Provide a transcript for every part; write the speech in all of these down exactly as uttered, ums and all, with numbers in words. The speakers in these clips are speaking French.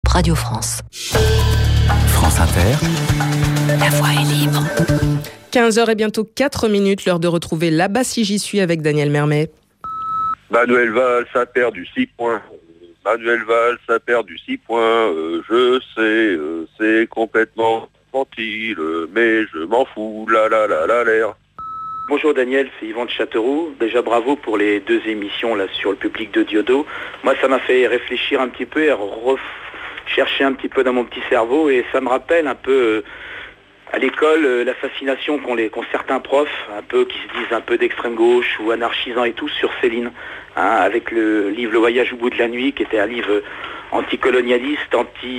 Radio France. France Inter. La voix est libre. quinze heures et bientôt quatre minutes, l'heure de retrouver Là-bas si j'y suis avec Daniel Mermet. Manuel Valls a perdu six points. Manuel Valls a perdu six points. Euh, je sais, euh, c'est complètement infantile, mais je m'en fous. La la la la l'air. Bonjour Daniel, c'est Yvan de Châteauroux. Déjà bravo pour les deux émissions là sur le public de Diodo. Moi ça m'a fait réfléchir un petit peu et rechercher un petit peu dans mon petit cerveau et ça me rappelle un peu euh, à l'école euh, la fascination qu'ont, les, qu'ont certains profs, un peu qui se disent un peu d'extrême gauche ou anarchisants et tout sur Céline, hein, avec le livre Le Voyage au bout de la nuit qui était un livre anticolonialiste,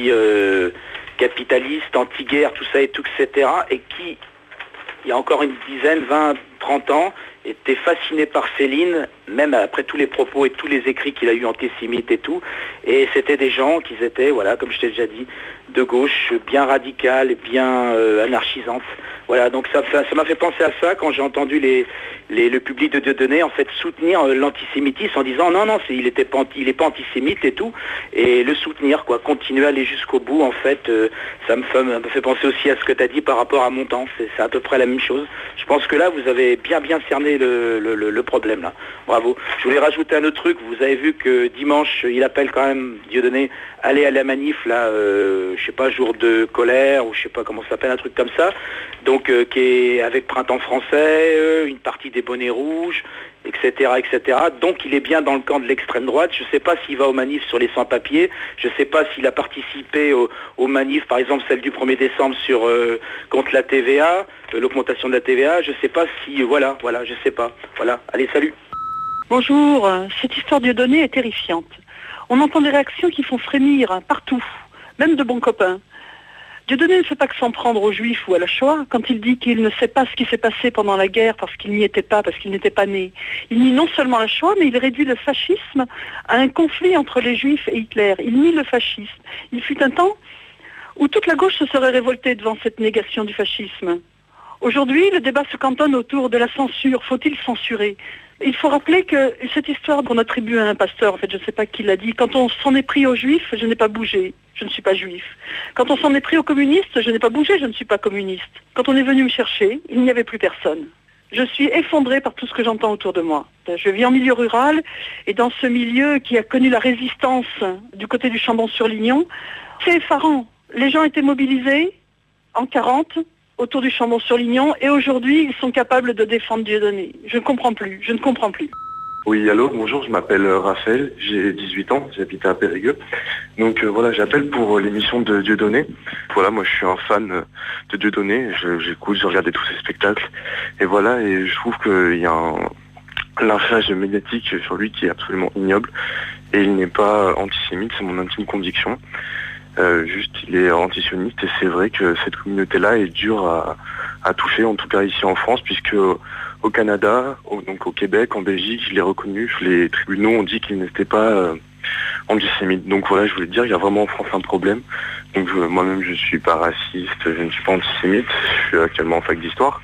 anti-capitaliste, euh, anti-guerre, tout ça et tout, et cetera. Et qui, il y a encore une dizaine, vingt, trente ans, était fasciné par Céline, même après tous les propos et tous les écrits qu'il a eu antisémites et tout. Et c'était des gens qui étaient, voilà, comme je t'ai déjà dit, de gauche, bien radicales, bien euh, anarchisantes. Voilà, donc ça, ça, ça m'a fait penser à ça quand j'ai entendu les, les, le public de Dieudonné en fait soutenir euh, l'antisémitisme en disant non, non, c'est, il était pas, il est pas antisémite et tout, et le soutenir, quoi, continuer à aller jusqu'au bout, en fait, euh, ça me fait, me fait penser aussi à ce que tu as dit par rapport à mon temps, c'est, c'est à peu près la même chose. Je pense que là, vous avez bien, bien cerné le, le, le, le problème, là. Bravo. Je voulais rajouter un autre truc, vous avez vu que dimanche, il appelle quand même Dieudonné, aller à la manif, là, euh, je sais pas, jour de colère, ou je sais pas comment ça s'appelle, un truc comme ça, donc euh, qui est avec Printemps français, euh, une partie des bonnets rouges, et cetera, et cetera. Donc il est bien dans le camp de l'extrême droite. Je ne sais pas s'il va aux manifs sur les sans-papiers, je ne sais pas s'il a participé aux, aux manifs, par exemple celle du premier décembre sur euh, contre la T V A, euh, l'augmentation de la T V A, je ne sais pas si, voilà, voilà, je ne sais pas. Voilà, allez, salut. Bonjour, cette histoire de Dieudonné est terrifiante. On entend des réactions qui font frémir hein, partout, même de bons copains. Dieudonné ne fait pas que s'en prendre aux Juifs ou à la Shoah quand il dit qu'il ne sait pas ce qui s'est passé pendant la guerre parce qu'il n'y était pas, parce qu'il n'était pas né. Il nie non seulement la Shoah, mais il réduit le fascisme à un conflit entre les Juifs et Hitler. Il nie le fascisme. Il fut un temps où toute la gauche se serait révoltée devant cette négation du fascisme. Aujourd'hui, le débat se cantonne autour de la censure. Faut-il censurer ? Il faut rappeler que cette histoire qu'on attribue à un pasteur, en fait, je ne sais pas qui l'a dit, quand on s'en est pris aux juifs, je n'ai pas bougé, je ne suis pas juif. Quand on s'en est pris aux communistes, je n'ai pas bougé, je ne suis pas communiste. Quand on est venu me chercher, il n'y avait plus personne. Je suis effondrée par tout ce que j'entends autour de moi. Je vis en milieu rural, et dans ce milieu qui a connu la résistance du côté du Chambon-sur-Lignon, c'est effarant. Les gens étaient mobilisés en quarante, autour du Chambon-sur-Lignon, et aujourd'hui, ils sont capables de défendre Dieudonné. Je ne comprends plus, je ne comprends plus. Oui, allô, bonjour, je m'appelle Raphaël, j'ai dix-huit ans, j'habite à Périgueux. Donc euh, voilà, j'appelle pour euh, l'émission de Dieudonné. Voilà, moi je suis un fan euh, de Dieudonné, je, j'écoute, je regardais tous ses spectacles. Et voilà, et je trouve qu'il y a un lynchage médiatique sur lui qui est absolument ignoble. Et il n'est pas antisémite, c'est mon intime conviction. Euh, juste, il est antisioniste et c'est vrai que cette communauté-là est dure à, à toucher, en tout cas ici en France, puisque au Canada, au, donc au Québec, en Belgique, il est reconnu, les tribunaux ont dit qu'il n'était pas euh, antisémite. Donc voilà, je voulais dire, il y a vraiment en France un problème. Donc je, moi-même, je suis pas raciste, je ne suis pas antisémite, je suis actuellement en fac d'histoire.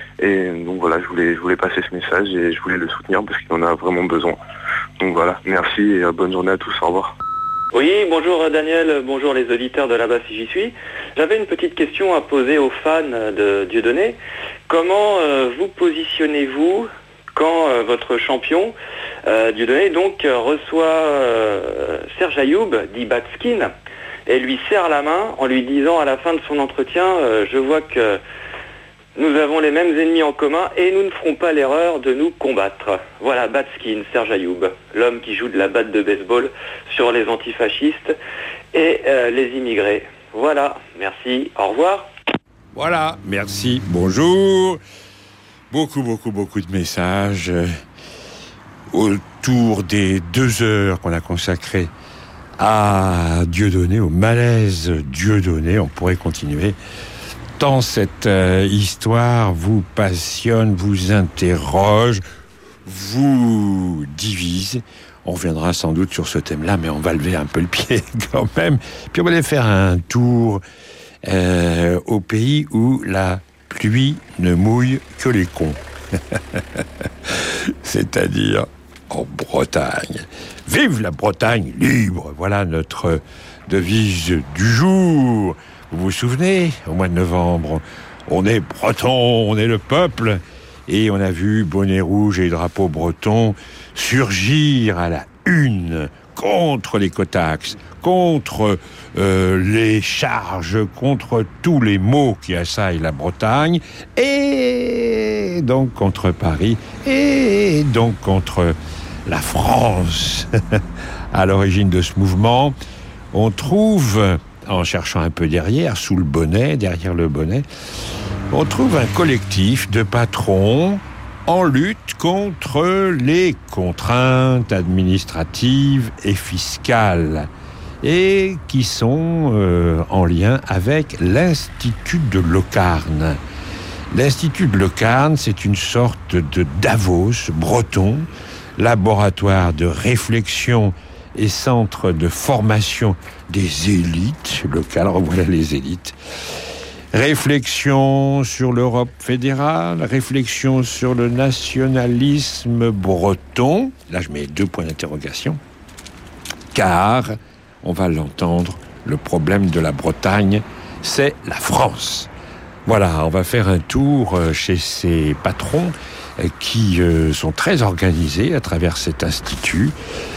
Et donc voilà, je voulais, je voulais passer ce message et je voulais le soutenir parce qu'il en a vraiment besoin. Donc voilà, merci et bonne journée à tous, au revoir. Oui, bonjour Daniel, bonjour les auditeurs de Là-bas si j'y suis. J'avais une petite question à poser aux fans de Dieudonné. Comment euh, vous positionnez-vous quand euh, votre champion, euh, Dieudonné, donc euh, reçoit euh, Serge Ayoub, dit Batskin, et lui serre la main en lui disant à la fin de son entretien euh, « Je vois que nous avons les mêmes ennemis en commun et nous ne ferons pas l'erreur de nous combattre. » Voilà, Batskin, Serge Ayoub, l'homme qui joue de la batte de baseball sur les antifascistes et euh, les immigrés. Voilà, merci, au revoir. Voilà, merci, bonjour. Beaucoup, beaucoup, beaucoup de messages euh, autour des deux heures qu'on a consacrées à Dieudonné, au malaise Dieudonné. On pourrait continuer. Tant cette euh, histoire vous passionne, vous interroge, vous divise. On reviendra sans doute sur ce thème-là, mais on va lever un peu le pied quand même. Puis on va aller faire un tour euh, au pays où la pluie ne mouille que les cons. C'est-à-dire en Bretagne. Vive la Bretagne libre! Voilà notre devise du jour. Vous vous souvenez, au mois de novembre, on est breton, on est le peuple, et on a vu bonnet rouge et drapeau breton surgir à la une contre les cotax, contre euh, les charges, contre tous les maux qui assaillent la Bretagne, et donc contre Paris, et donc contre la France. À l'origine de ce mouvement, on trouve, en cherchant un peu derrière, sous le bonnet, derrière le bonnet, on trouve un collectif de patrons en lutte contre les contraintes administratives et fiscales, et qui sont euh, en lien avec l'Institut de Locarn. L'Institut de Locarn, c'est une sorte de Davos breton, laboratoire de réflexion et centre de formation des élites locales. Revoilà les élites. Réflexion sur l'Europe fédérale, réflexion sur le nationalisme breton. Là, je mets deux points d'interrogation. Car, on va l'entendre, le problème de la Bretagne, c'est la France. Voilà, on va faire un tour chez ces patrons qui sont très organisés à travers cet institut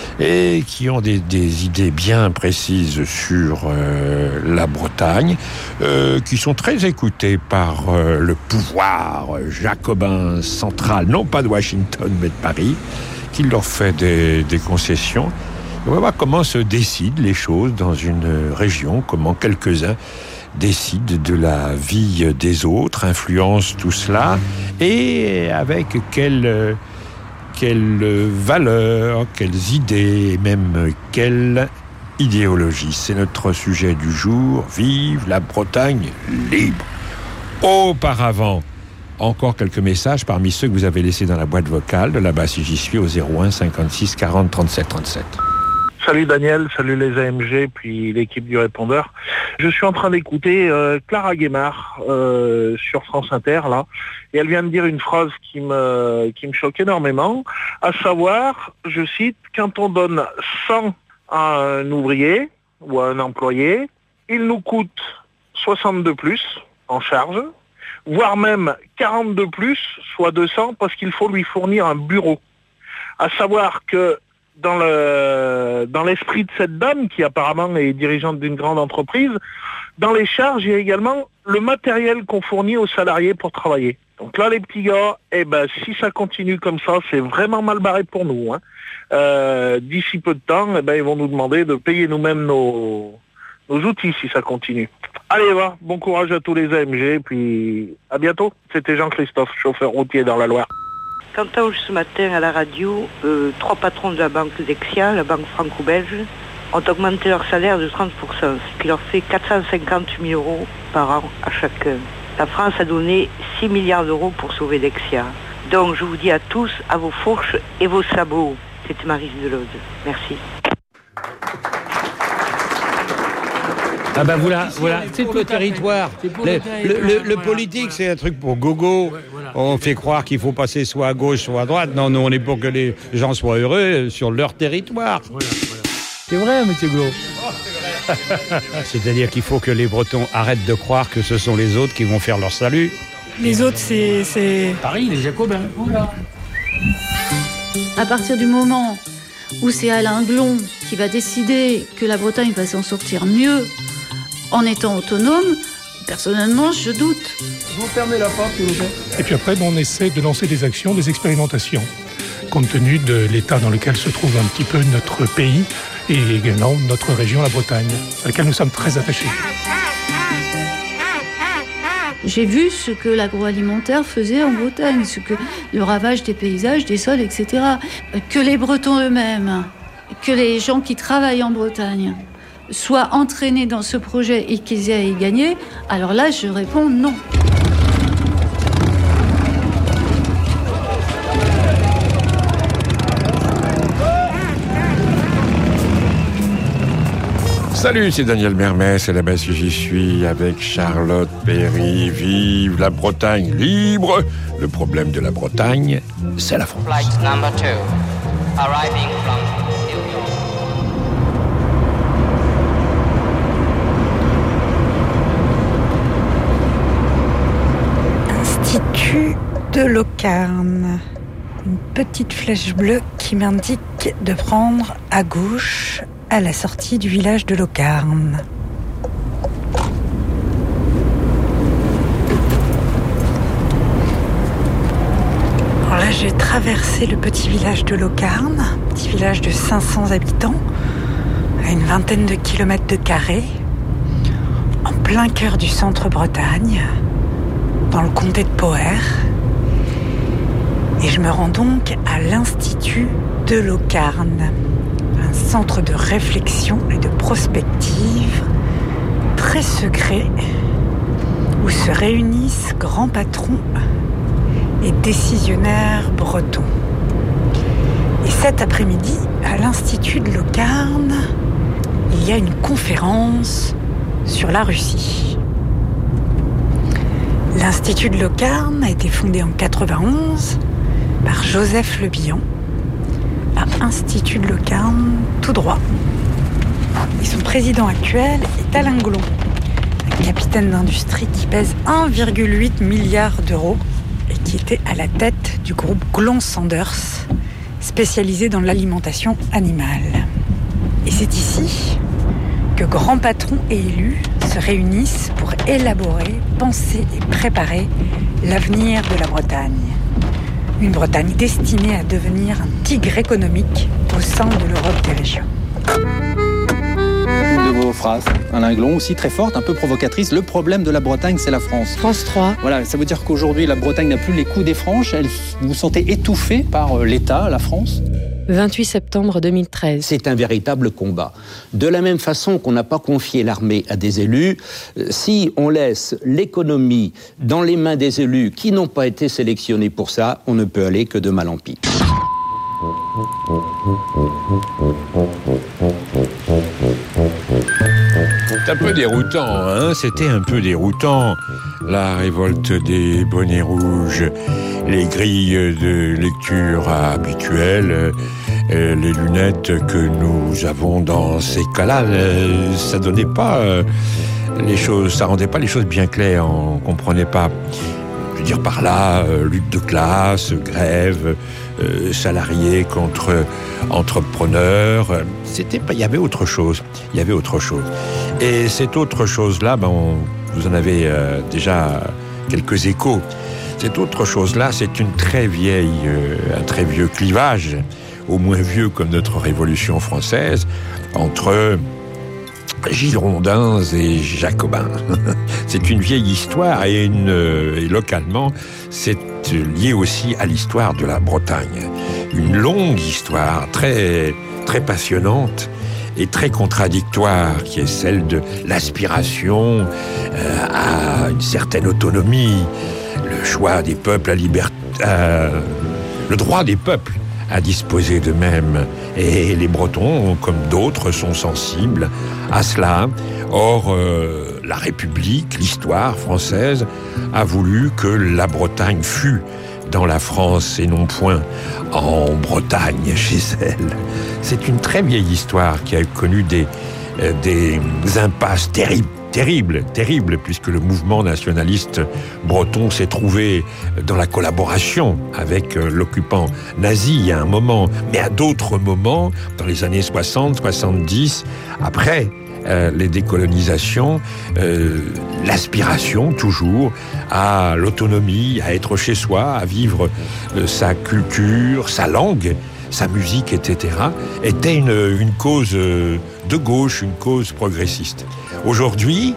et qui ont des, des idées bien précises sur euh, la Bretagne, euh, qui sont très écoutés par euh, le pouvoir jacobin central, non pas de Washington, mais de Paris, qui leur fait des, des concessions. On va voir comment se décident les choses dans une région, comment quelques-uns décident de la vie des autres, influencent tout cela, et avec quelle... quelles valeurs, quelles idées, et même quelle idéologie. C'est notre sujet du jour. Vive la Bretagne libre. Auparavant, encore quelques messages parmi ceux que vous avez laissés dans la boîte vocale de là-bas si j'y suis au zéro un cinquante-six quarante trente-sept trente-sept. Salut Daniel, salut les A M G, puis l'équipe du répondeur. Je suis en train d'écouter euh, Clara Guémard euh, sur France Inter, là, et elle vient de dire une phrase qui me, qui me choque énormément, à savoir, je cite, quand on donne cent à un ouvrier ou à un employé, il nous coûte soixante-deux plus en charge, voire même quarante-deux plus, soit deux cents, parce qu'il faut lui fournir un bureau. À savoir que dans le dans l'esprit de cette dame, qui apparemment est dirigeante d'une grande entreprise, dans les charges, il y a également le matériel qu'on fournit aux salariés pour travailler. Donc là, les petits gars, eh ben, si ça continue comme ça, c'est vraiment mal barré pour nous. Hein. Euh, d'ici peu de temps, eh ben, ils vont nous demander de payer nous-mêmes nos, nos outils si ça continue. Allez, va, bon courage à tous les A M G, puis à bientôt. C'était Jean-Christophe, chauffeur routier dans la Loire. J'entends ce matin à la radio, euh, trois patrons de la banque Dexia, la banque franco-belge, ont augmenté leur salaire de trente pour cent, ce qui leur fait quatre cent cinquante mille euros par an à chacun. La France a donné six milliards d'euros pour sauver Dexia. Donc je vous dis à tous, à vos fourches et vos sabots. C'était Maryse Delaude. Merci. Ah ben voilà, voilà, c'est pour le territoire. Pour le, le, territoire. le, le, le Voilà, politique, voilà. c'est un truc pour gogo. Ouais, voilà. On fait croire qu'il faut passer soit à gauche, soit à droite. Non, nous, on est pour que les gens soient heureux sur leur territoire. Voilà, voilà. C'est vrai, monsieur Glo. C'est-à-dire qu'il faut que les Bretons arrêtent de croire que ce sont les autres qui vont faire leur salut. Les autres, c'est... c'est... Paris, les Jacobins. Voilà. À partir du moment où c'est Alain Glon qui va décider que la Bretagne va s'en sortir mieux en étant autonome, personnellement, je doute. Vous fermez la porte, s'il vous plaît. Et puis après, on essaie de lancer des actions, des expérimentations, compte tenu de l'état dans lequel se trouve un petit peu notre pays et également notre région, la Bretagne, à laquelle nous sommes très attachés. J'ai vu ce que l'agroalimentaire faisait en Bretagne, ce que le ravage des paysages, des sols, et cetera. Que les Bretons eux-mêmes, que les gens qui travaillent en Bretagne soient entraînés dans ce projet et qu'ils aient à y gagner, alors là, je réponds non. Salut, c'est Daniel Mermès, et là-bas si j'y suis avec Charlotte Perry. Vive la Bretagne libre. Le problème de la Bretagne, c'est la France. Flight number two, arriving from New York. de Locarn. Une petite flèche bleue qui m'indique de prendre à gauche à la sortie du village de Locarn. Alors là, j'ai traversé le petit village de Locarn, petit village de cinq cents habitants, à une vingtaine de kilomètres de carré, en plein cœur du centre-Bretagne, dans le comté de Poher. Et je me rends donc à l'Institut de Locarn, un centre de réflexion et de prospective très secret où se réunissent grands patrons et décisionnaires bretons. Et cet après-midi, à l'Institut de Locarn, il y a une conférence sur la Russie. L'Institut de Locarn a été fondé en quatre-vingt-onze par Joseph Le Bihan, à Institut de Locarn, tout droit. Et son président actuel est Alain Glon, un capitaine d'industrie qui pèse un virgule huit milliard d'euros et qui était à la tête du groupe Glon-Sanders, spécialisé dans l'alimentation animale. Et c'est ici que grands patrons et élus se réunissent pour élaborer, penser et préparer l'avenir de la Bretagne. Une Bretagne destinée à devenir un tigre économique au sein de l'Europe des régions. Une de vos phrases, Alain Glon, aussi très forte, un peu provocatrice. Le problème de la Bretagne, c'est la France. France trois. Voilà, ça veut dire qu'aujourd'hui, la Bretagne n'a plus les coups des franches. Elle, vous vous sentez étouffé par l'État, la France ? vingt-huit septembre deux mille treize. C'est un véritable combat. De la même façon qu'on n'a pas confié l'armée à des élus, si on laisse l'économie dans les mains des élus qui n'ont pas été sélectionnés pour ça, on ne peut aller que de mal en pis. C'est un peu déroutant, hein ? C'était un peu déroutant. La révolte des bonnets rouges, les grilles de lecture habituelles, euh, les lunettes que nous avons dans ces cas-là, euh, ça donnait pas euh, les choses, ça rendait pas les choses bien claires, on comprenait pas. Je veux dire par là, euh, lutte de classe, grève, euh, salariés contre entrepreneurs. C'était pas, il y avait autre chose. Il y avait autre chose. Et cette autre chose-là, ben, on, vous en avez euh, déjà quelques échos. Cette autre chose-là, c'est une très vieille, euh, un très vieux clivage, au moins vieux comme notre Révolution française, entre Girondins et Jacobins. C'est une vieille histoire et, une, et localement, c'est lié aussi à l'histoire de la Bretagne. Une longue histoire très, très passionnante et très contradictoire, qui est celle de l'aspiration euh, à une certaine autonomie, le choix des peuples à liberté, euh, le droit des peuples à disposer d'eux-mêmes. Et les Bretons, comme d'autres, sont sensibles à cela. Or, euh, la République, l'histoire française, a voulu que la Bretagne fût dans la France et non point en Bretagne chez elle. C'est une très vieille histoire qui a connu des, euh, des impasses terribles. Terrible, terrible, puisque le mouvement nationaliste breton s'est trouvé dans la collaboration avec l'occupant nazi à un moment, mais à d'autres moments, dans les années soixante, soixante-dix, après euh, les décolonisations, euh, l'aspiration toujours à l'autonomie, à être chez soi, à vivre euh, sa culture, sa langue, sa musique, et cetera, était une, une cause de gauche, une cause progressiste. Aujourd'hui,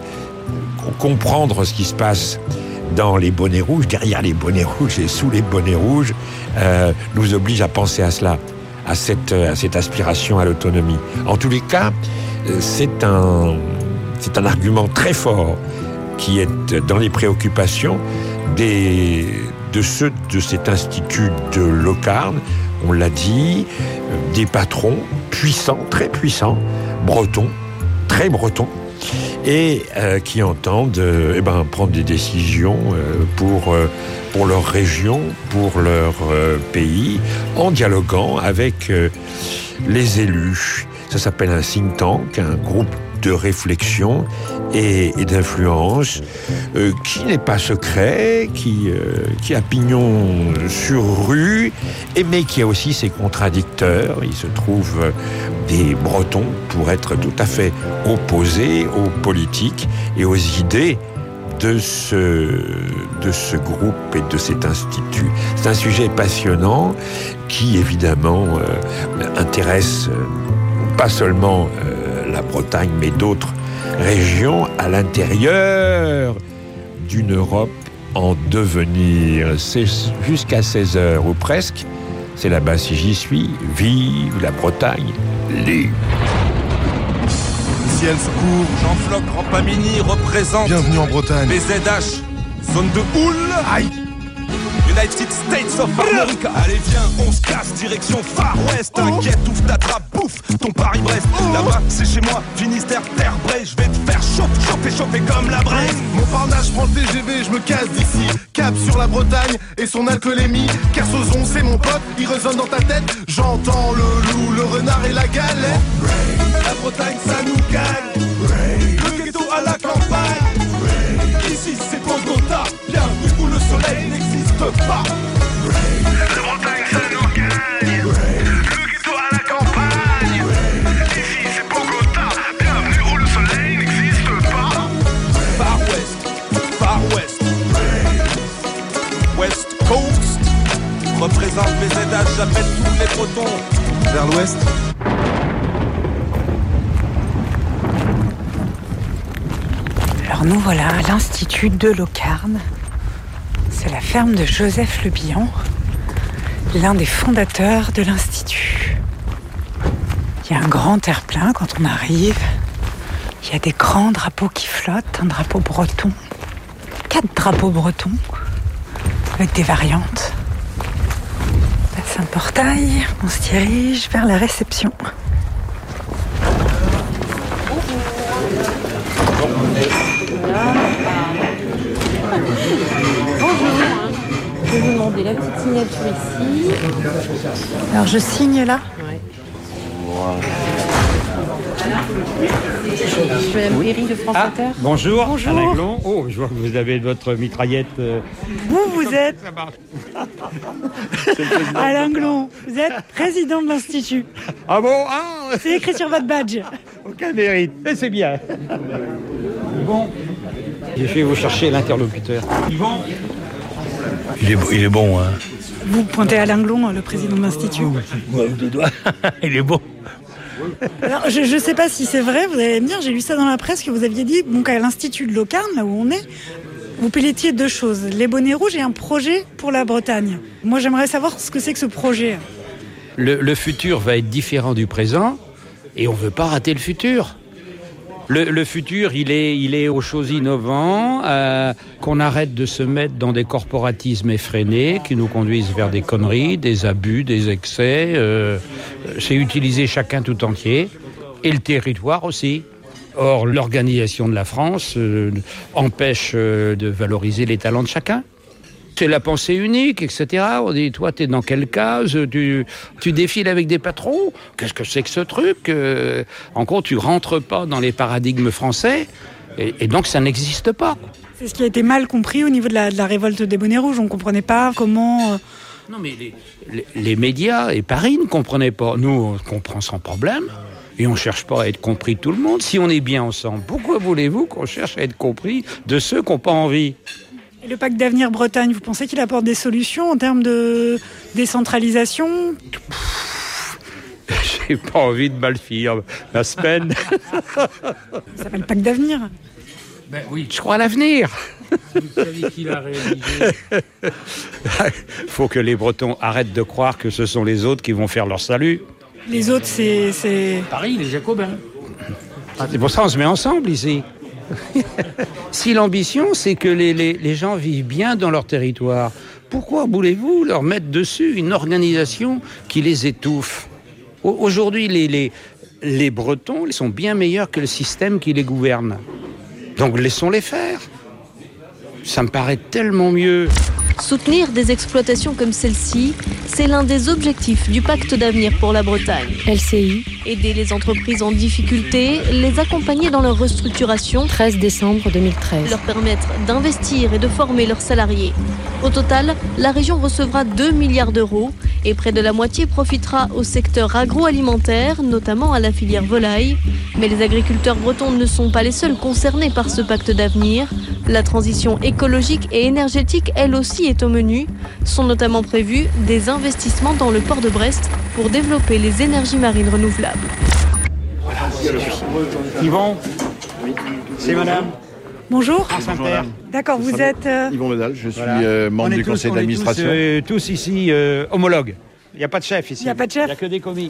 comprendre ce qui se passe dans les bonnets rouges, derrière les bonnets rouges et sous les bonnets rouges, euh, nous oblige à penser à cela, à cette, à cette aspiration à l'autonomie. En tous les cas, c'est un, c'est un argument très fort qui est dans les préoccupations des, de ceux de cet institut de Locarn. On l'a dit, des patrons puissants, très puissants, bretons, très bretons, et euh, qui entendent euh, eh ben, prendre des décisions euh, pour, euh, pour leur région, pour leur euh, pays, en dialoguant avec euh, les élus. Ça s'appelle un think tank, un groupe de réflexion et, et d'influence euh, qui n'est pas secret, qui, euh, qui a pignon sur rue, et, mais qui a aussi ses contradicteurs. Il se trouve euh, des Bretons pour être tout à fait opposés aux politiques et aux idées de ce, de ce groupe et de cet institut. C'est un sujet passionnant qui, évidemment, euh, intéresse euh, pas seulement euh, la Bretagne, mais d'autres régions à l'intérieur d'une Europe en devenir. C'est jusqu'à seize heures, ou presque. C'est là-bas si j'y suis. Vive la Bretagne libre. Ciel secours, Jean-Floc Rampamini représente. Bienvenue en Bretagne. B Z H, zone de houle. Aïe. United States of America. Allez viens, on se casse, direction Far West. T'inquiète, ouvre ta trappe, bouffe ton Paris-Brest. Là-bas, c'est chez moi, Finistère, Terre Brèche. Je vais te faire chauffer, chauffer, chauffer comme la Bresse. Mon parnage prend le T G V, je me casse d'ici. Cap sur la Bretagne et son alcoolémie. Kersozon, c'est mon pote, il résonne dans ta tête. J'entends le loup, le renard et la galette. La Bretagne, ça nous gagne. Le ghetto à la campagne. Ici, c'est Bogota, bienvenue où le soleil n'existe pas. La Bretagne, ça nous gagne. Le ghetto à la campagne. Ici, c'est Bogota, bienvenue où le soleil n'existe pas. Far West, Far West, West Coast. Représente B Z H, j'appelle tous les Bretons vers l'ouest. Alors nous voilà à l'Institut de Locarn. C'est la ferme de Joseph Le Bihan, l'un des fondateurs de l'Institut. Il y a un grand terre-plein quand on arrive. Il y a des grands drapeaux qui flottent, un drapeau breton. Quatre drapeaux bretons, avec des variantes. Là, c'est un portail, on se dirige vers la réception. Je vais vous demander la petite signature ici. Alors je signe là. Ouais. Je suis Madame Perry de France Ah, Inter. bonjour, Bonjour. Alain Glon. Oh, je vois que vous avez votre mitraillette. euh, Vous, vous êtes Alain Glon, vous êtes président de l'Institut. Ah bon ah, C'est écrit sur votre badge. Aucun mérite, mais c'est bien. Bon, je vais vous chercher l'interlocuteur. Yvon. Il est, il est bon, hein. Vous pointez Alain Glon, le président de l'Institut. Ouais, deux doigts. Il est bon. Alors, je ne sais pas si c'est vrai, vous allez me dire, j'ai lu ça dans la presse que vous aviez dit, bon, qu'à l'Institut de Locarn, là où on est, vous pilotiez deux choses, les bonnets rouges et un projet pour la Bretagne. Moi, j'aimerais savoir ce que c'est que ce projet. Le, le futur va être différent du présent et on ne veut pas rater le futur. Le, le futur, il est, il est aux choses innovantes, euh, qu'on arrête de se mettre dans des corporatismes effrénés qui nous conduisent vers des conneries, des abus, des excès. Euh, c'est utiliser chacun tout entier et le territoire aussi. Or, l'organisation de la France euh, empêche euh, de valoriser les talents de chacun. C'est la pensée unique, et cetera. On dit, toi, t'es dans quelle case ? Tu, tu défiles avec des patrons ? Qu'est-ce que c'est que ce truc ? euh, En gros, tu rentres pas dans les paradigmes français, et, et donc ça n'existe pas. C'est ce qui a été mal compris au niveau de la, de la révolte des bonnets rouges. On ne comprenait pas comment... Euh... Non, mais les, les, les médias et Paris ne comprenaient pas. Nous, on comprend sans problème. Et on ne cherche pas à être compris de tout le monde. Si on est bien ensemble, pourquoi voulez-vous qu'on cherche à être compris de ceux qui n'ont pas envie ? Et le pacte d'avenir Bretagne, vous pensez qu'il apporte des solutions en termes de décentralisation ? J'ai pas envie de mal finir la semaine. Ça s'appelle pacte d'avenir. Ben oui, je crois à l'avenir. Vous savez qui l'a réalisé ? Il faut que les Bretons arrêtent de croire que ce sont les autres qui vont faire leur salut. Les autres, c'est... c'est... Paris, les Jacobins. C'est pour ça qu'on se met ensemble ici. Si l'ambition, c'est que les, les, les gens vivent bien dans leur territoire, pourquoi voulez-vous leur mettre dessus une organisation qui les étouffe ? Aujourd'hui, les, les, les Bretons ils sont bien meilleurs que le système qui les gouverne. Donc laissons-les faire. Ça me paraît tellement mieux. Soutenir des exploitations comme celle-ci, c'est l'un des objectifs du pacte d'avenir pour la Bretagne. L C I. Aider les entreprises en difficulté, les accompagner dans leur restructuration. treize décembre deux mille treize. Leur permettre d'investir et de former leurs salariés. Au total, la région recevra deux milliards d'euros et près de la moitié profitera au secteur agroalimentaire, notamment à la filière volaille. Mais les agriculteurs bretons ne sont pas les seuls concernés par ce pacte d'avenir. La transition écologique et énergétique, elle aussi, est au menu. Sont notamment prévus des investissements dans le port de Brest pour développer les énergies marines renouvelables. Yvon, c'est madame. Bonjour. Bonjour. D'accord, vous êtes... Euh... Yvon Medal, je suis Voilà. euh, membre On est du tous- conseil on est d'administration. Tous, euh, tous ici euh, homologues. Il n'y a pas de chef ici. Il n'y a pas de chef. Il n'y a que des commis.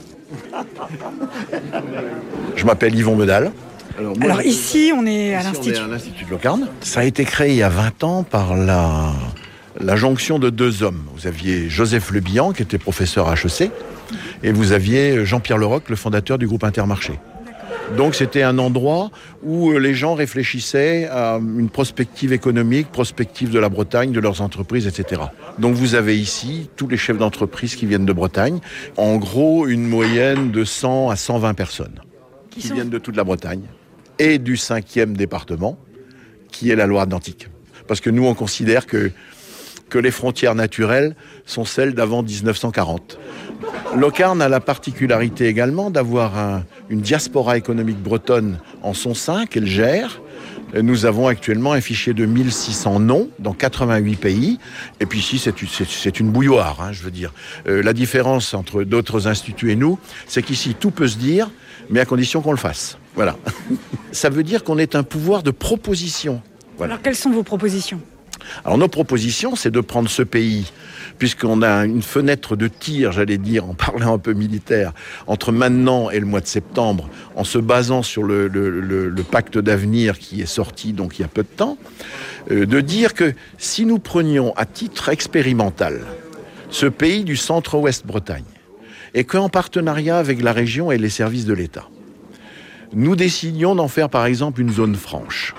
Je m'appelle Yvon Medal. moi, Alors je- ici, on est à ici, on l'Institut. est à l'Institut de Locarne. Ça a été créé il y a vingt ans par la, la jonction de deux hommes. Vous aviez Joseph Le Bihan, qui était professeur à H E C, et vous aviez Jean-Pierre Leroc, le fondateur du groupe Intermarché. Donc c'était un endroit où les gens réfléchissaient à une prospective économique, prospective de la Bretagne, de leurs entreprises, et cetera. Donc vous avez ici tous les chefs d'entreprise qui viennent de Bretagne. En gros, une moyenne de cent à cent vingt personnes qui, qui viennent de toute la Bretagne et du cinquième département, qui est la Loire-Atlantique. Parce que nous, on considère que, que les frontières naturelles sont celles d'avant dix-neuf cent quarante. Locarne a la particularité également d'avoir un, une diaspora économique bretonne en son sein qu'elle gère. Nous avons actuellement un fichier de mille six cents noms dans quatre-vingt-huit pays. Et puis ici, c'est, c'est, c'est une bouilloire, hein, je veux dire. Euh, la différence entre d'autres instituts et nous, c'est qu'ici, tout peut se dire, mais à condition qu'on le fasse. Voilà. Ça veut dire qu'on est un pouvoir de proposition. Voilà. Alors, quelles sont vos propositions ? Alors nos propositions, c'est de prendre ce pays, puisqu'on a une fenêtre de tir, j'allais dire, en parlant un peu militaire, entre maintenant et le mois de septembre, en se basant sur le, le, le, le pacte d'avenir qui est sorti donc il y a peu de temps, euh, de dire que si nous prenions à titre expérimental ce pays du centre-ouest Bretagne, et qu'en partenariat avec la région et les services de l'État, nous décidions d'en faire par exemple une zone franche,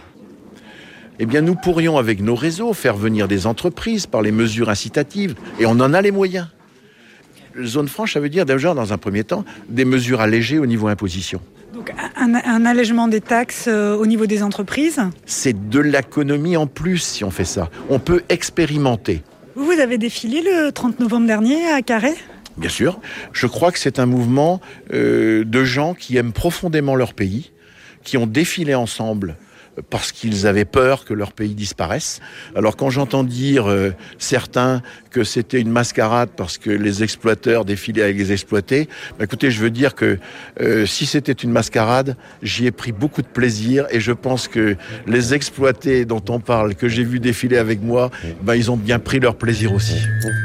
eh bien, nous pourrions, avec nos réseaux, faire venir des entreprises par les mesures incitatives, et on en a les moyens. Zone franche, ça veut dire déjà, dans un premier temps, des mesures allégées au niveau imposition. Donc, un, un allègement des taxes euh, au niveau des entreprises. C'est de l'économie en plus, si on fait ça. On peut expérimenter. Vous, vous avez défilé le trente novembre dernier à Carhaix ? Bien sûr. Je crois que c'est un mouvement euh, de gens qui aiment profondément leur pays, qui ont défilé ensemble parce qu'ils avaient peur que leur pays disparaisse. Alors quand j'entends dire euh, certains que c'était une mascarade parce que les exploiteurs défilaient avec les exploités, bah, écoutez, je veux dire que euh, si c'était une mascarade, j'y ai pris beaucoup de plaisir et je pense que les exploités dont on parle, que j'ai vu défiler avec moi, bah, ils ont bien pris leur plaisir aussi.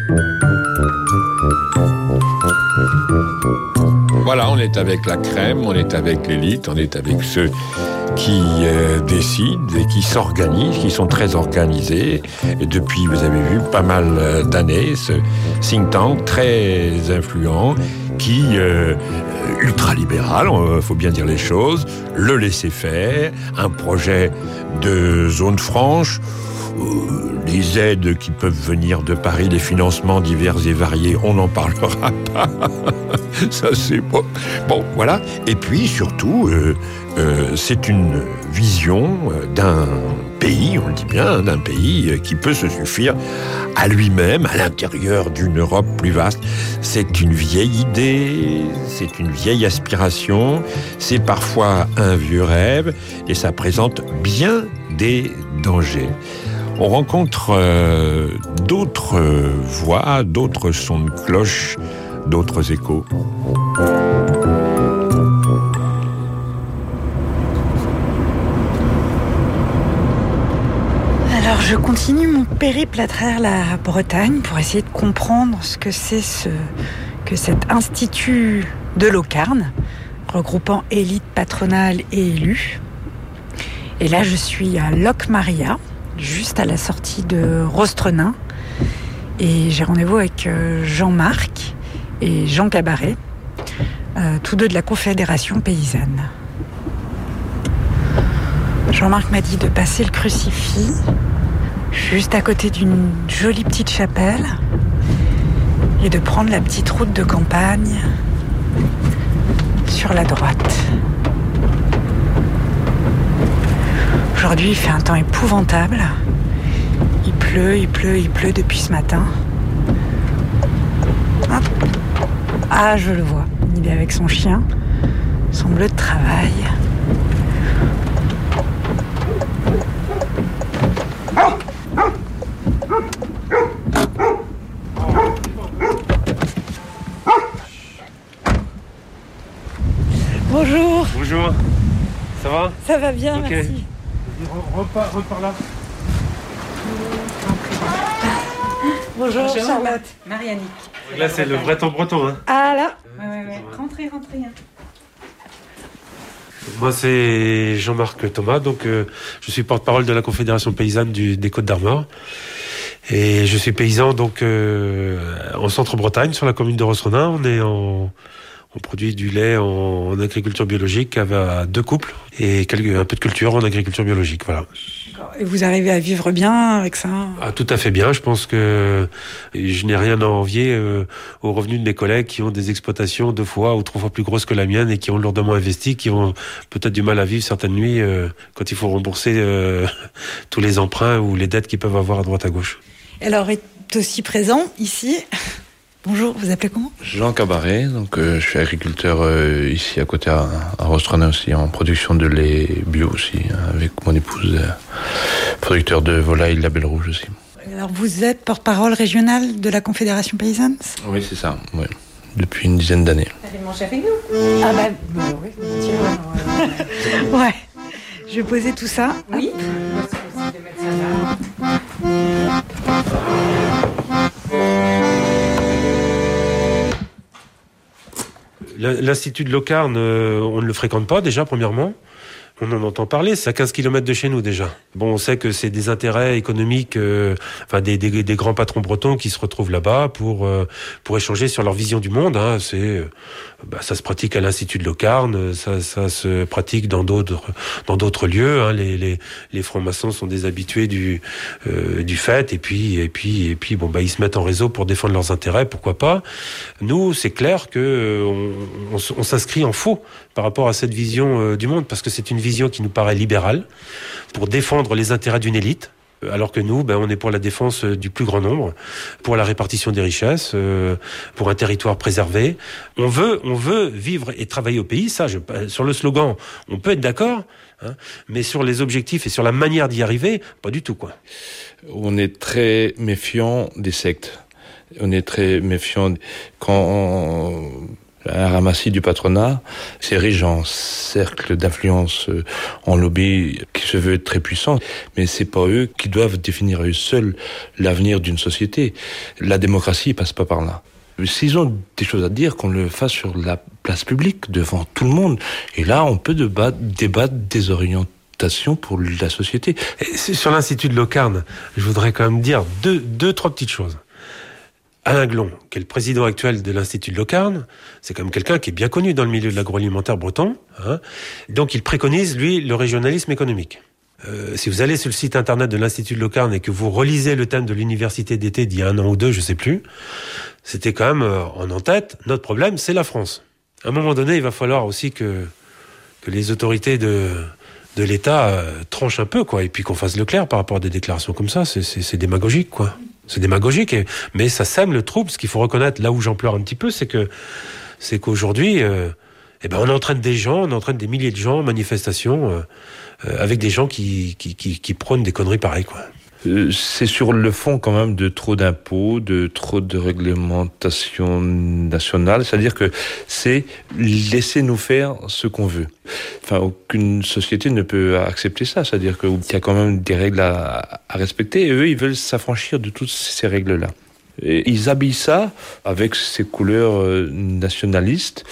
Voilà, on est avec la crème, on est avec l'élite, on est avec ceux qui euh, décident et qui s'organisent, qui sont très organisés. Et depuis, vous avez vu, pas mal d'années, ce think tank très influent, qui, euh, ultra-libéral, il faut bien dire les choses, le laisser faire, un projet de zone franche, les aides qui peuvent venir de Paris, les financements divers et variés, on n'en parlera pas. Ça, c'est bon. Bon, voilà. Et puis, surtout, euh, euh, c'est une vision d'un pays, on le dit bien, d'un pays qui peut se suffire à lui-même, à l'intérieur d'une Europe plus vaste. C'est une vieille idée, c'est une vieille aspiration, c'est parfois un vieux rêve, et ça présente bien des dangers. On rencontre euh, d'autres euh, voix, d'autres sons de cloche, d'autres échos. Alors je continue mon périple à travers la Bretagne pour essayer de comprendre ce que c'est ce, que cet institut de Locarne, regroupant élite patronale et élus. Et là je suis à Locmaria, juste à la sortie de Rostrenain. Et j'ai rendez-vous avec Jean-Marc et Jean Cabaret, euh, tous deux de la Confédération paysanne. Jean-Marc m'a dit de passer le crucifix. juste à côté d'une jolie petite chapelle et de prendre la petite route de campagne sur la droite. Aujourd'hui, il fait un temps épouvantable. Il pleut, il pleut, il pleut depuis ce matin. Hop. Ah, je le vois. Il est avec son chien, son bleu de travail. Bonjour. Bonjour. Ça va? Ça va bien, okay. Merci. Repars, repars là. Bonjour, Bonjour. Charlotte. Marianne. Là, c'est le vrai temps breton. Hein. Ah là. Ouais, ouais, ouais. Rentrez, rentrez. Moi, c'est Jean-Marc Thomas. Donc, euh, je suis porte-parole de la Confédération paysanne du, des Côtes-d'Armor. Et je suis paysan donc euh, en Centre-Bretagne, sur la commune de Rosronin. On est en... On produit du lait en, en agriculture biologique avec deux couples et quelques, un peu de culture en agriculture biologique, voilà. Et vous arrivez à vivre bien avec ça? Ah, tout à fait bien. Je pense que je n'ai rien à envier euh, aux revenus de mes collègues qui ont des exploitations deux fois ou trois fois plus grosses que la mienne et qui ont lourdement investi, qui ont peut-être du mal à vivre certaines nuits euh, quand il faut rembourser euh, tous les emprunts ou les dettes qu'ils peuvent avoir à droite à gauche. Alors, est aussi présent ici... Bonjour, vous appelez comment? Jean Cabaret, donc euh, je suis agriculteur euh, ici à côté à, à Rostronin aussi, en production de lait bio aussi, avec mon épouse, euh, producteur de volaille Label Rouge aussi. Alors vous êtes porte-parole régionale de la Confédération paysanne? Oui, c'est ça, oui, depuis une dizaine d'années. Allez manger avec nous? Ah bah, bah oui, tiens. Ouais, je vais poser tout ça. Oui. L'Institut de Locarn, euh, on ne le fréquente pas déjà, premièrement. On en entend parler, c'est à quinze kilomètres de chez nous déjà. Bon, on sait que c'est des intérêts économiques, euh, enfin des, des, des grands patrons bretons qui se retrouvent là-bas pour euh, pour échanger sur leur vision du monde. Hein. C'est, euh, bah, ça se pratique à l'Institut de Locarn, ça, ça se pratique dans d'autres dans d'autres lieux. Hein. Les, les les francs-maçons sont des habitués du euh, du fait, et puis et puis et puis bon bah ils se mettent en réseau pour défendre leurs intérêts, pourquoi pas. Nous, c'est clair que on, on, on s'inscrit en faux par rapport à cette vision euh, du monde, parce que c'est une vision qui nous paraît libérale, pour défendre les intérêts d'une élite, alors que nous, ben, on est pour la défense du plus grand nombre, pour la répartition des richesses, euh, pour un territoire préservé. On veut, on veut vivre et travailler au pays. Ça, je, sur le slogan, on peut être d'accord, hein, mais sur les objectifs et sur la manière d'y arriver, pas du tout, quoi. On est très méfiant des sectes. On est très méfiant quand on... Un ramassis du patronat s'érige en cercle d'influence, en lobby qui se veut être très puissant, mais c'est pas eux qui doivent définir eux seuls l'avenir d'une société. La démocratie passe pas par là. S'ils ont des choses à dire, qu'on le fasse sur la place publique, devant tout le monde. Et là, on peut débattre, débattre des orientations pour la société. Et sur l'Institut de Locarn, je voudrais quand même dire deux, deux, trois petites choses. Alain Glon, qui est le président actuel de l'Institut de Locarn, c'est quand même quelqu'un qui est bien connu dans le milieu de l'agroalimentaire breton. Hein. Donc il préconise, lui, le régionalisme économique. Euh, si vous allez sur le site internet de l'Institut de Locarn et que vous relisez le thème de l'université d'été d'il y a un an ou deux, je sais plus, c'était quand même euh, en en-tête, notre problème, c'est la France. À un moment donné, il va falloir aussi que, que les autorités de, de l'État euh, tranchent un peu, quoi, et puis qu'on fasse le clair par rapport à des déclarations comme ça. C'est, c'est, c'est démagogique, quoi. C'est démagogique, et, mais ça sème le trouble. Ce qu'il faut reconnaître, là où j'en pleure un petit peu, c'est que c'est qu'aujourd'hui, euh, eh ben, on entraîne des gens, on entraîne des milliers de gens en manifestation, euh, euh, avec des gens qui, qui, qui, qui prônent des conneries pareilles, quoi. C'est sur le fond quand même de trop d'impôts, de trop de réglementation nationale. C'est-à-dire que c'est laisser nous faire ce qu'on veut. Enfin, aucune société ne peut accepter ça. C'est-à-dire qu'il y a quand même des règles à, à respecter, et eux, ils veulent s'affranchir de toutes ces règles-là. Et ils habillent ça avec ces couleurs nationalistes.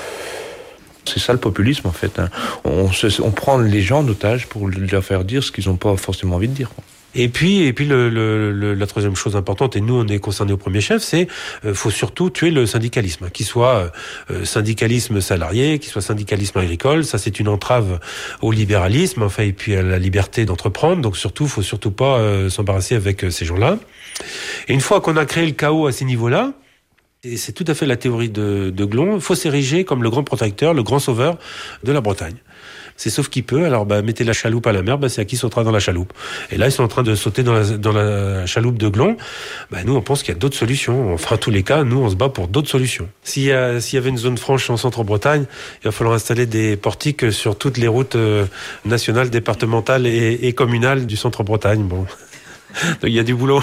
C'est ça le populisme, en fait. On, se, on prend les gens en otage pour leur faire dire ce qu'ils n'ont pas forcément envie de dire. Et puis, et puis le, le, le, la troisième chose importante, et nous on est concernés au premier chef, c'est euh, faut surtout tuer le syndicalisme, qu'il soit euh, syndicalisme salarié, qu'il soit syndicalisme agricole. Ça, c'est une entrave au libéralisme, enfin, et puis à la liberté d'entreprendre. Donc surtout, faut surtout pas euh, s'embarrasser avec euh, ces gens-là. Et une fois qu'on a créé le chaos à ces niveaux-là, et c'est tout à fait la théorie de, de Glon, il faut s'ériger comme le grand protecteur, le grand sauveur de la Bretagne. C'est sauf qui peut, alors bah, mettez la chaloupe à la mer, bah, c'est à qui sautera dans la chaloupe. Et là, ils sont en train de sauter dans la, dans la chaloupe de Glon. Bah, nous, on pense qu'il y a d'autres solutions. Enfin, en tous les cas, nous, on se bat pour d'autres solutions. S'il y, a, s'il y avait une zone franche en centre-Bretagne, il va falloir installer des portiques sur toutes les routes euh, nationales, départementales et, et communales du centre-Bretagne. Bon, donc il y a du boulot.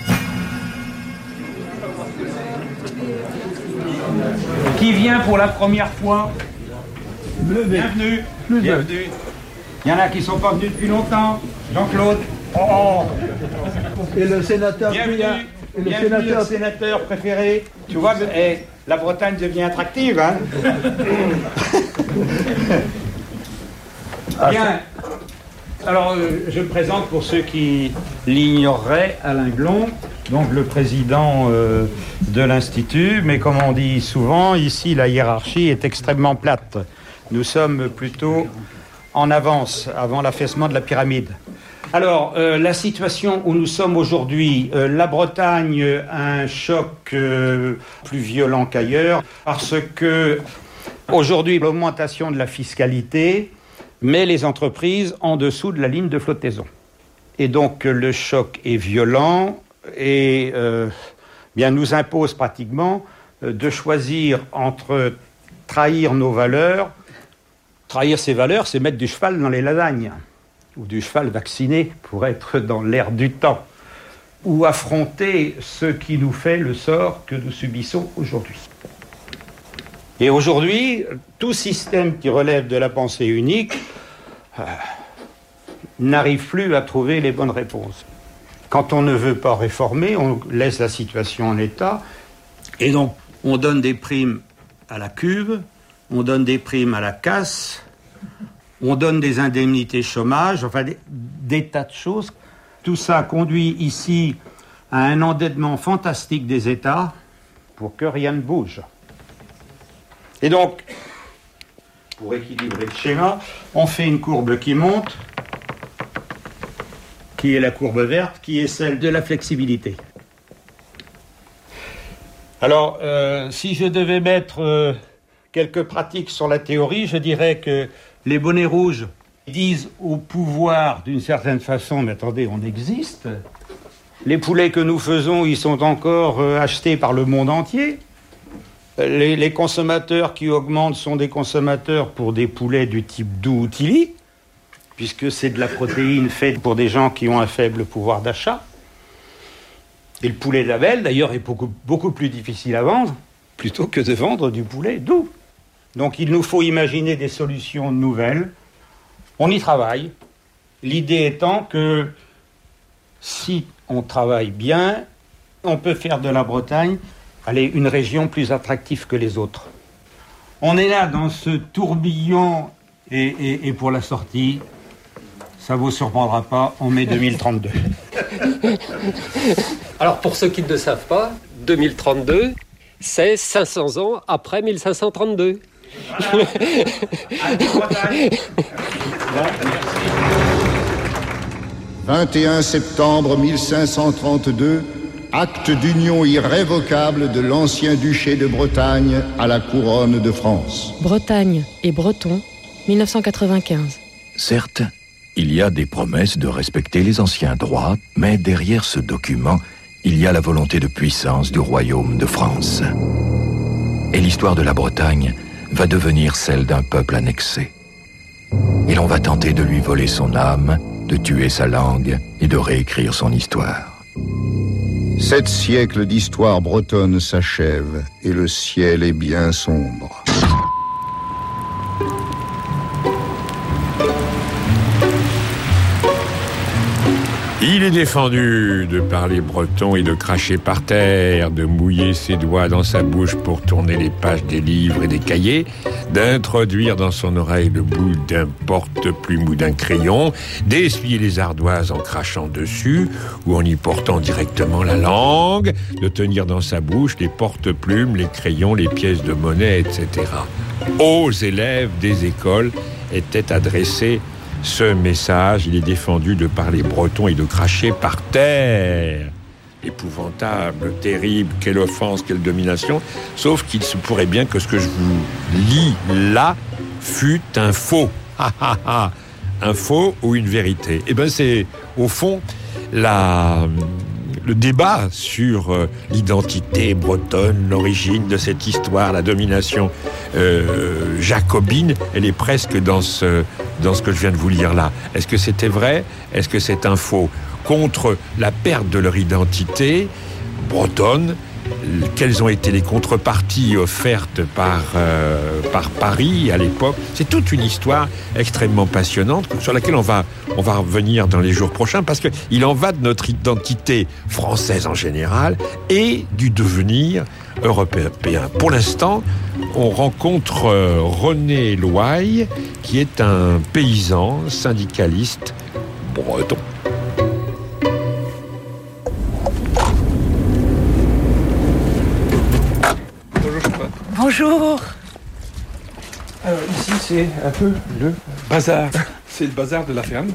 Qui vient pour la première fois? Bienvenue. Bienvenue. Il y en a qui ne sont pas venus depuis longtemps. Jean-Claude. Oh. Et le sénateur. Bienvenue. Et le Bienvenue sénateur. au sénateur préféré. Tu vois, eh, la Bretagne devient attractive, hein. Bien. Alors, euh, je me présente pour ceux qui l'ignoreraient, Alain Glon, donc le président euh, de l'Institut. Mais comme on dit souvent, ici, la hiérarchie est extrêmement plate. Nous sommes plutôt en avance, avant l'affaissement de la pyramide. Alors, euh, la situation où nous sommes aujourd'hui, euh, la Bretagne a un choc euh, plus violent qu'ailleurs, parce que aujourd'hui, l'augmentation de la fiscalité met les entreprises en dessous de la ligne de flottaison. Et donc, le choc est violent et euh, bien, nous impose pratiquement euh, de choisir entre trahir nos valeurs. Trahir ces valeurs, c'est mettre du cheval dans les lasagnes, ou du cheval vacciné pour être dans l'air du temps, ou affronter ce qui nous fait le sort que nous subissons aujourd'hui. Et aujourd'hui, tout système qui relève de la pensée unique euh, n'arrive plus à trouver les bonnes réponses. Quand on ne veut pas réformer, on laisse la situation en état, et donc on donne des primes à la cuve, on donne des primes à la casse, on donne des indemnités chômage, enfin des, des tas de choses. Tout ça conduit ici à un endettement fantastique des États pour que rien ne bouge. Et donc, pour équilibrer le schéma, on fait une courbe qui monte, qui est la courbe verte, qui est celle de la flexibilité. Alors, euh, si je devais mettre euh, quelques pratiques sur la théorie, je dirais que les bonnets rouges disent au pouvoir, d'une certaine façon, mais attendez, on existe. Les poulets que nous faisons, ils sont encore euh, achetés par le monde entier. Les, les consommateurs qui augmentent sont des consommateurs pour des poulets du type doux ou Tilly, puisque c'est de la protéine faite pour des gens qui ont un faible pouvoir d'achat. Et le poulet label, d'ailleurs, est beaucoup, beaucoup plus difficile à vendre, plutôt que de vendre du poulet doux. Donc il nous faut imaginer des solutions nouvelles. On y travaille. L'idée étant que si on travaille bien, on peut faire de la Bretagne, allez, une région plus attractive que les autres. On est là dans ce tourbillon, et, et, et pour la sortie, ça ne vous surprendra pas, on met deux mille trente-deux. Alors pour ceux qui ne le savent pas, deux mille trente-deux, c'est cinq cents ans après mille cinq cent trente-deux. Voilà. vingt et un septembre mille cinq cent trente-deux, acte d'union irrévocable de l'ancien duché de Bretagne à la couronne de France. Bretagne et Bretons, mille neuf cent quatre-vingt-quinze. Certes, il y a des promesses de respecter les anciens droits, mais derrière ce document, il y a la volonté de puissance du royaume de France. Et l'histoire de la Bretagne va devenir celle d'un peuple annexé. Et l'on va tenter de lui voler son âme, de tuer sa langue et de réécrire son histoire. Sept siècles d'histoire bretonne s'achèvent et le ciel est bien sombre. Il est défendu de parler breton et de cracher par terre, de mouiller ses doigts dans sa bouche pour tourner les pages des livres et des cahiers, d'introduire dans son oreille le bout d'un porte-plume ou d'un crayon, d'essuyer les ardoises en crachant dessus ou en y portant directement la langue, de tenir dans sa bouche les porte-plumes, les crayons, les pièces de monnaie, et cetera. Aux élèves des écoles étaient adressés ce message. Il est défendu de parler breton et de cracher par terre. Épouvantable, terrible, quelle offense, quelle domination. Sauf qu'il se pourrait bien que ce que je vous lis là fût un faux. Un faux ou une vérité. Eh bien, c'est au fond la... le débat sur euh, l'identité bretonne, l'origine de cette histoire, la domination euh, jacobine, elle est presque dans ce, dans ce que je viens de vous lire là. Est-ce que c'était vrai ? Est-ce que c'est un faux ? Contre la perte de leur identité bretonne, quelles ont été les contreparties offertes par, euh, par Paris à l'époque ? C'est toute une histoire extrêmement passionnante sur laquelle on va, on va revenir dans les jours prochains parce qu'il en va de notre identité française en général et du devenir européen. Pour l'instant, on rencontre euh, René Louaille qui est un paysan syndicaliste breton. Bonjour. Alors ici c'est un peu le bazar. C'est le bazar de la ferme.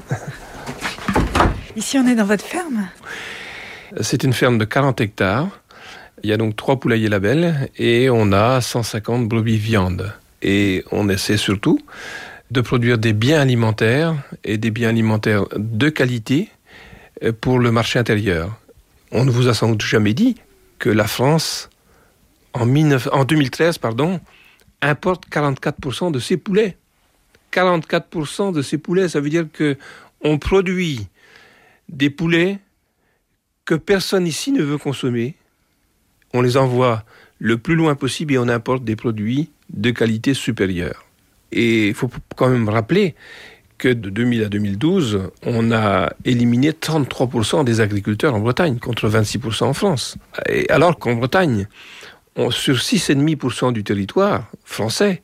Ici on est dans votre ferme ? C'est une ferme de quarante hectares. Il y a donc trois poulaillers labels et on a cent cinquante brebis viande. Et on essaie surtout de produire des biens alimentaires et des biens alimentaires de qualité pour le marché intérieur. On ne vous a sans doute jamais dit que la France... En, en deux mille treize, pardon, importe quarante-quatre pour cent de ses poulets. quarante-quatre pour cent de ses poulets, ça veut dire qu'on produit des poulets que personne ici ne veut consommer. On les envoie le plus loin possible et on importe des produits de qualité supérieure. Et il faut quand même rappeler que de deux mille à deux mille douze, on a éliminé trente-trois pour cent des agriculteurs en Bretagne, contre vingt-six pour cent en France. Et alors qu'en Bretagne, On, sur six virgule cinq pour cent du territoire français,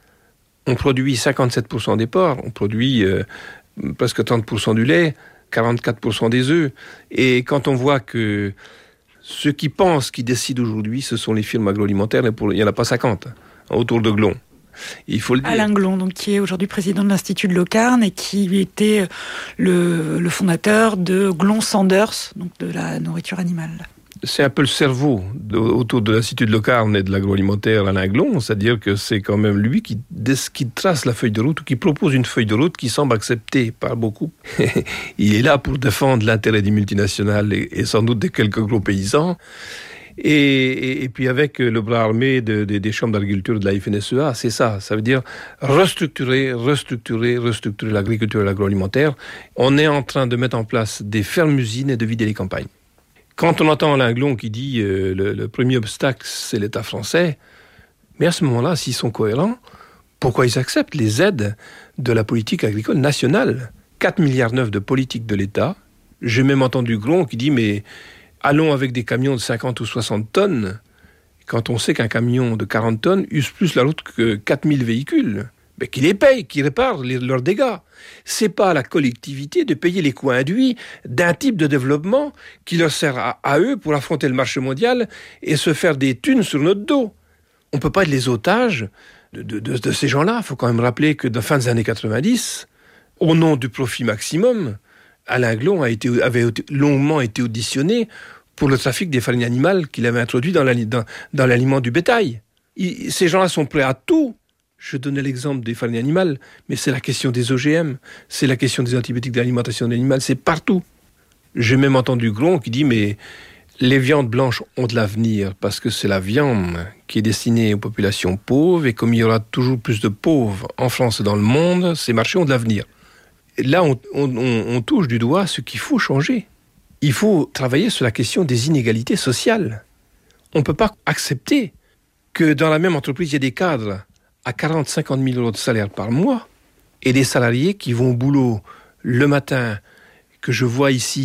on produit cinquante-sept pour cent des porcs, on produit euh, presque trente pour cent du lait, quarante-quatre pour cent des œufs. Et quand on voit que ceux qui pensent, qui décident aujourd'hui, ce sont les firmes agroalimentaires, il n'y en a pas cinquante, hein, autour de Glon. Il faut le dire. Alain Glon, donc, qui est aujourd'hui président de l'Institut de Locarn et qui était le, le fondateur de Glon Sanders, donc de la nourriture animale. C'est un peu le cerveau de, autour de l'Institut de Locarn et de l'agroalimentaire Alain Glon, c'est-à-dire que c'est quand même lui qui, qui trace la feuille de route, ou qui propose une feuille de route qui semble acceptée par beaucoup. Il est là pour défendre l'intérêt des multinationales et, et sans doute de quelques gros paysans. Et, et, et puis avec le bras armé de, de, des chambres d'agriculture de la F N S E A, c'est ça. Ça veut dire restructurer, restructurer, restructurer l'agriculture et l'agroalimentaire. On est en train de mettre en place des fermes-usines et de vider les campagnes. Quand on entend Alain Glon qui dit euh, le, le premier obstacle, c'est l'État français, mais à ce moment-là, s'ils sont cohérents, pourquoi ils acceptent les aides de la politique agricole nationale ? quatre virgule neuf milliards de politique de l'État. J'ai même entendu Glon qui dit, mais allons avec des camions de cinquante ou soixante tonnes, quand on sait qu'un camion de quarante tonnes use plus la route que quatre mille véhicules. Mais qui les paye, qui répare les, leurs dégâts. C'est pas à la collectivité de payer les coûts induits d'un type de développement qui leur sert à, à eux pour affronter le marché mondial et se faire des thunes sur notre dos. On peut pas être les otages de, de, de, de ces gens-là. Il faut quand même rappeler que dans la fin des années quatre-vingt-dix, au nom du profit maximum, Alain Glon a été, avait longuement été auditionné pour le trafic des farines animales qu'il avait introduit dans, la, dans, dans l'aliment du bétail. Il, ces gens-là sont prêts à tout. Je donnais l'exemple des farines animales, mais c'est la question des O G M, c'est la question des antibiotiques d'alimentation animale, c'est partout. J'ai même entendu Glon qui dit, mais les viandes blanches ont de l'avenir, parce que c'est la viande qui est destinée aux populations pauvres, et comme il y aura toujours plus de pauvres en France et dans le monde, ces marchés ont de l'avenir. Et là, on, on, on touche du doigt ce qu'il faut changer. Il faut travailler sur la question des inégalités sociales. On ne peut pas accepter que dans la même entreprise, il y ait des cadres à quarante à cinquante mille euros de salaire par mois, et des salariés qui vont au boulot le matin, que je vois ici,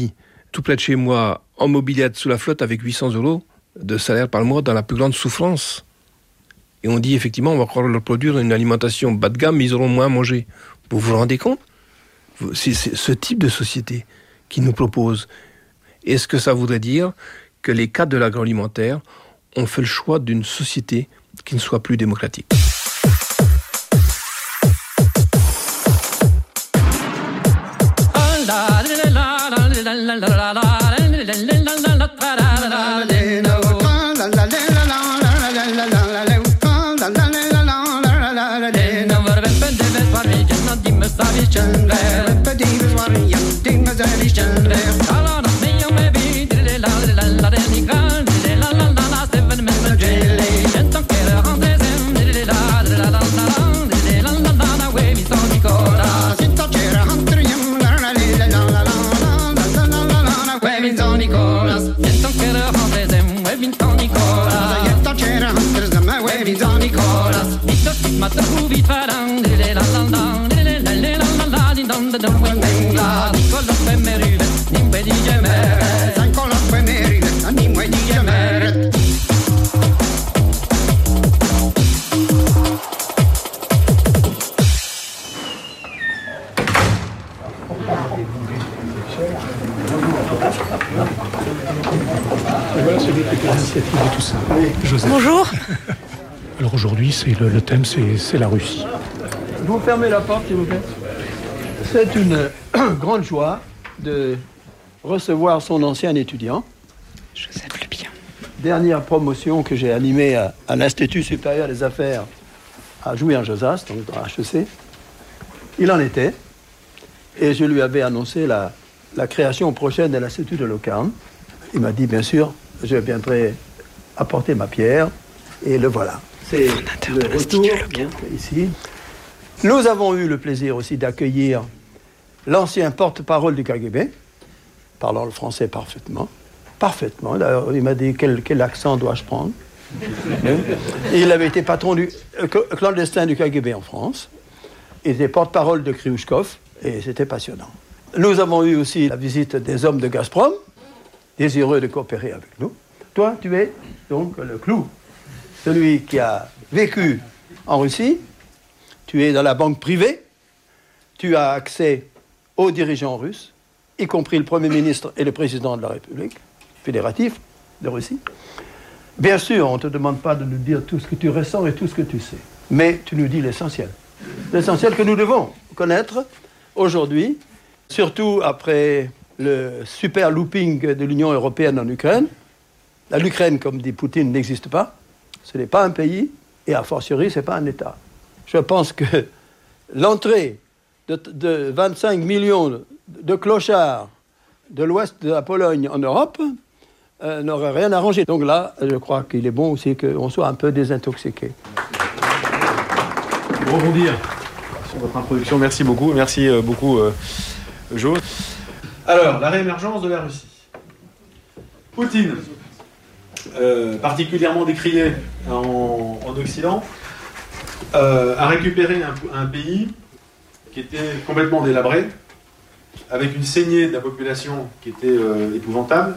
tout près de chez moi, en mobilette sous la flotte avec huit cents euros de salaire par mois dans la plus grande souffrance. Et on dit effectivement, on va encore leur produire une alimentation bas de gamme, mais ils auront moins à manger. Vous vous rendez compte ? C'est, c'est ce type de société qui nous propose. Est-ce que ça voudrait dire que les cadres de l'agroalimentaire ont fait le choix d'une société qui ne soit plus démocratique ? Voilà celui qui était l'initiative de tout ça. Joseph. Bonjour. Alors aujourd'hui, c'est le, le thème, c'est, c'est la Russie. Vous fermez la porte, s'il vous plaît. C'est une grande joie de recevoir son ancien étudiant. Joseph Le Bihan. Dernière promotion que j'ai animée à, à l'Institut supérieur des affaires à Jouy-en-Josas, donc dans H E C. Il en était. Et je lui avais annoncé la, la création prochaine de l'Institut de Locarn. Il m'a dit, bien sûr, je viendrai apporter ma pierre. Et le voilà. C'est le retour ici. Nous avons eu le plaisir aussi d'accueillir l'ancien porte-parole du K G B, parlant le français parfaitement. Parfaitement. D'ailleurs, il m'a dit quel, quel accent dois-je prendre. Et il avait été patron du euh, clandestin du K G B en France. Il était porte-parole de Khrouchtchev et c'était passionnant. Nous avons eu aussi la visite des hommes de Gazprom, désireux de coopérer avec nous. Toi, tu es donc le clou. Celui qui a vécu en Russie, tu es dans la banque privée, tu as accès aux dirigeants russes, y compris le Premier ministre et le président de la République fédérative de Russie. Bien sûr, on ne te demande pas de nous dire tout ce que tu ressens et tout ce que tu sais, mais tu nous dis l'essentiel. L'essentiel que nous devons connaître aujourd'hui, surtout après le super looping de l'Union européenne en Ukraine. L'Ukraine, comme dit Poutine, n'existe pas. Ce n'est pas un pays, et a fortiori, ce n'est pas un État. Je pense que l'entrée de, de vingt-cinq millions de clochards de l'ouest de la Pologne en Europe euh, n'aurait rien arrangé. Donc là, je crois qu'il est bon aussi qu'on soit un peu désintoxiqué. Rebondir sur votre introduction. Merci beaucoup. Merci euh, beaucoup, euh, Jo. Alors, la réémergence de la Russie. Poutine, euh, particulièrement décrié en, en Occident, euh, a récupéré un, un pays qui était complètement délabré, avec une saignée de la population qui était euh, épouvantable.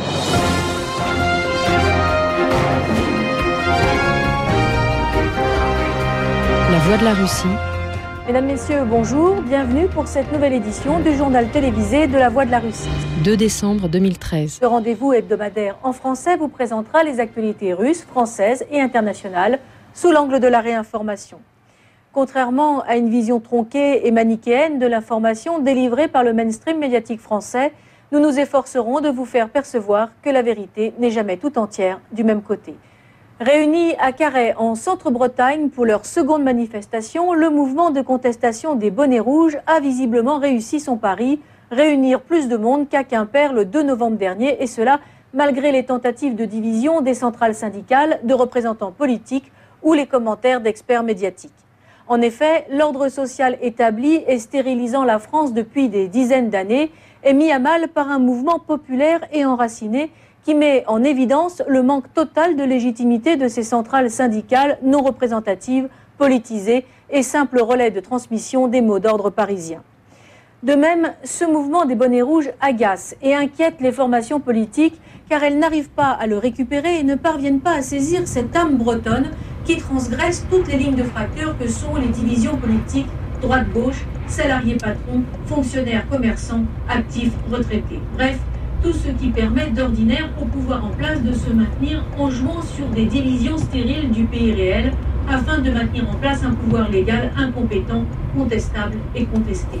La Voix de la Russie. Mesdames, Messieurs, bonjour. Bienvenue pour cette nouvelle édition du journal télévisé de La Voix de la Russie. deux décembre deux mille treize. Ce rendez-vous hebdomadaire en français vous présentera les actualités russes, françaises et internationales sous l'angle de la réinformation. Contrairement à une vision tronquée et manichéenne de l'information délivrée par le mainstream médiatique français, nous nous efforcerons de vous faire percevoir que la vérité n'est jamais tout entière du même côté. Réunis à Carhaix en Centre-Bretagne pour leur seconde manifestation, le mouvement de contestation des bonnets rouges a visiblement réussi son pari, réunir plus de monde qu'à Quimper le deux novembre dernier, et cela malgré les tentatives de division des centrales syndicales, de représentants politiques ou les commentaires d'experts médiatiques. En effet, l'ordre social établi et stérilisant la France depuis des dizaines d'années est mis à mal par un mouvement populaire et enraciné qui met en évidence le manque total de légitimité de ces centrales syndicales non représentatives, politisées et simples relais de transmission des mots d'ordre parisiens. De même, ce mouvement des bonnets rouges agace et inquiète les formations politiques car elles n'arrivent pas à le récupérer et ne parviennent pas à saisir cette âme bretonne qui transgresse toutes les lignes de fracture que sont les divisions politiques droite-gauche, salariés-patrons, fonctionnaires, commerçants, actifs, retraités. Bref, tout ce qui permet d'ordinaire au pouvoir en place de se maintenir en jouant sur des divisions stériles du pays réel afin de maintenir en place un pouvoir légal incompétent, contestable et contesté.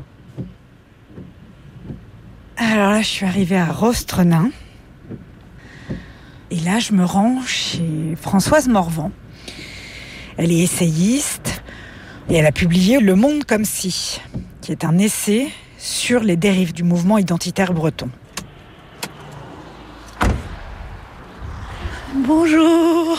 Alors là, je suis arrivée à Rostrenain. Et là, je me rends chez Françoise Morvan. Elle est essayiste et elle a publié Le Monde comme si, qui est un essai sur les dérives du mouvement identitaire breton. Bonjour.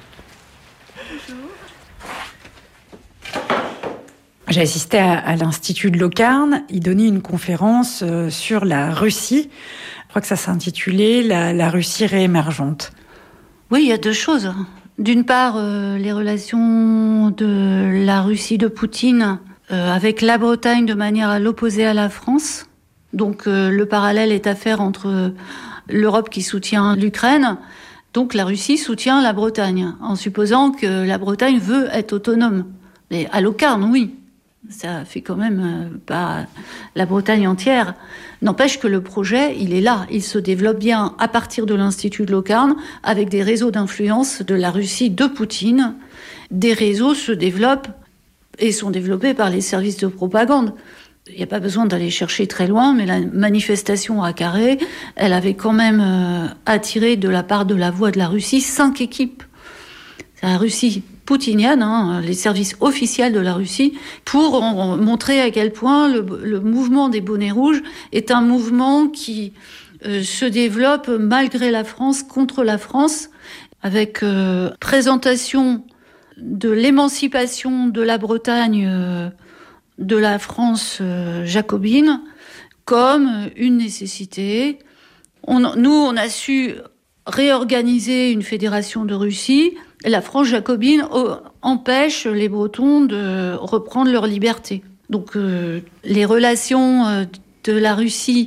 J'ai assisté à, à l'Institut de Locarne. Il donnait une conférence euh, sur la Russie. Je crois que ça s'intitulait la, la Russie réémergente. Oui, il y a deux choses. D'une part, euh, les relations de la Russie de Poutine euh, avec la Bretagne de manière à l'opposer à la France. Donc euh, le parallèle est à faire entre l'Europe qui soutient l'Ukraine, donc la Russie soutient la Bretagne, en supposant que la Bretagne veut être autonome. Mais à Locarne, oui. Ça fait quand même euh, pas la Bretagne entière. N'empêche que le projet, il est là. Il se développe bien à partir de l'Institut de Locarne, avec des réseaux d'influence de la Russie de Poutine. Des réseaux se développent et sont développés par les services de propagande. Il n'y a pas besoin d'aller chercher très loin, mais la manifestation à Carré, elle avait quand même euh, attiré de la part de la Voix de la Russie cinq équipes. C'est la Russie poutinienne, hein, les services officiels de la Russie, pour en montrer à quel point le, le mouvement des bonnets rouges est un mouvement qui euh, se développe malgré la France, contre la France, avec euh, présentation de l'émancipation de la Bretagne euh, de la France euh, jacobine comme une nécessité. On, nous, on a su réorganiser une fédération de Russie. La France jacobine empêche les Bretons de reprendre leur liberté. Donc euh, les relations euh, de la Russie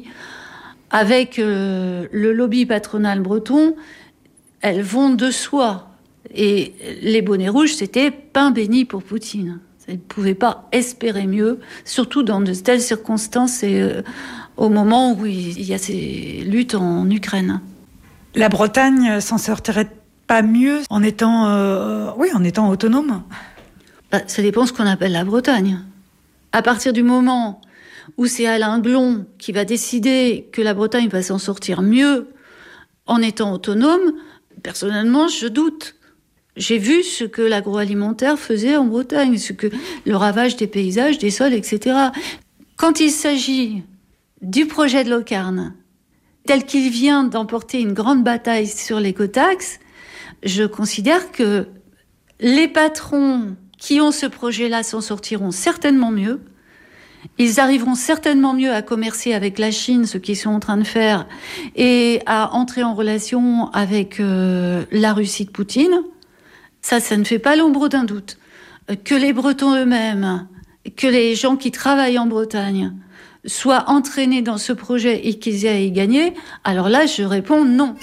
avec euh, le lobby patronal breton, elles vont de soi. Et les bonnets rouges, c'était pain béni pour Poutine. Ils ne pouvaient pas espérer mieux, surtout dans de telles circonstances et euh, au moment où il y a ces luttes en Ukraine. La Bretagne s'en sortirait pas mieux en étant, euh, oui, en étant autonome. Bah, ça dépend ce qu'on appelle la Bretagne. À partir du moment où c'est Alain Glon qui va décider que la Bretagne va s'en sortir mieux en étant autonome, personnellement, je doute. J'ai vu ce que l'agroalimentaire faisait en Bretagne, ce que le ravage des paysages, des sols, et cetera. Quand il s'agit du projet de Locarne, tel qu'il vient d'emporter une grande bataille sur l'écotaxe, je considère que les patrons qui ont ce projet-là s'en sortiront certainement mieux. Ils arriveront certainement mieux à commercer avec la Chine, ce qu'ils sont en train de faire, et à entrer en relation avec euh, la Russie de Poutine. Ça, ça ne fait pas l'ombre d'un doute. Que les Bretons eux-mêmes, que les gens qui travaillent en Bretagne soient entraînés dans ce projet et qu'ils aient à y gagner, alors là, je réponds non.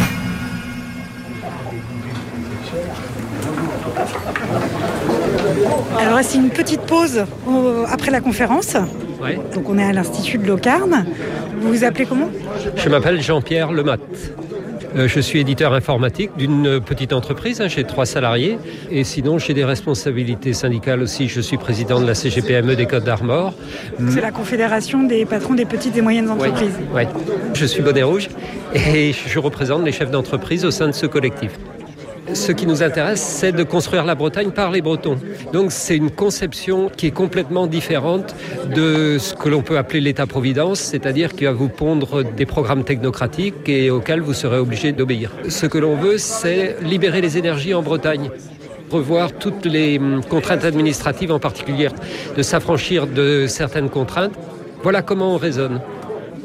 Alors, c'est une petite pause après la conférence. Ouais. Donc, on est à l'Institut de Locarne. Vous vous appelez comment ? Je m'appelle Jean-Pierre Lemat. Euh, je suis éditeur informatique d'une petite entreprise, hein, j'ai trois salariés. Et sinon, j'ai des responsabilités syndicales aussi. Je suis président de la C G P M E des Côtes d'Armor. C'est la Confédération des patrons des petites et moyennes entreprises. Oui, ouais. Je suis bonnet rouge et je représente les chefs d'entreprise au sein de ce collectif. Ce qui nous intéresse, c'est de construire la Bretagne par les Bretons. Donc c'est une conception qui est complètement différente de ce que l'on peut appeler l'État-providence, c'est-à-dire qu'il va vous pondre des programmes technocratiques et auxquels vous serez obligé d'obéir. Ce que l'on veut, c'est libérer les énergies en Bretagne, revoir toutes les contraintes administratives en particulier, de s'affranchir de certaines contraintes. Voilà comment on raisonne.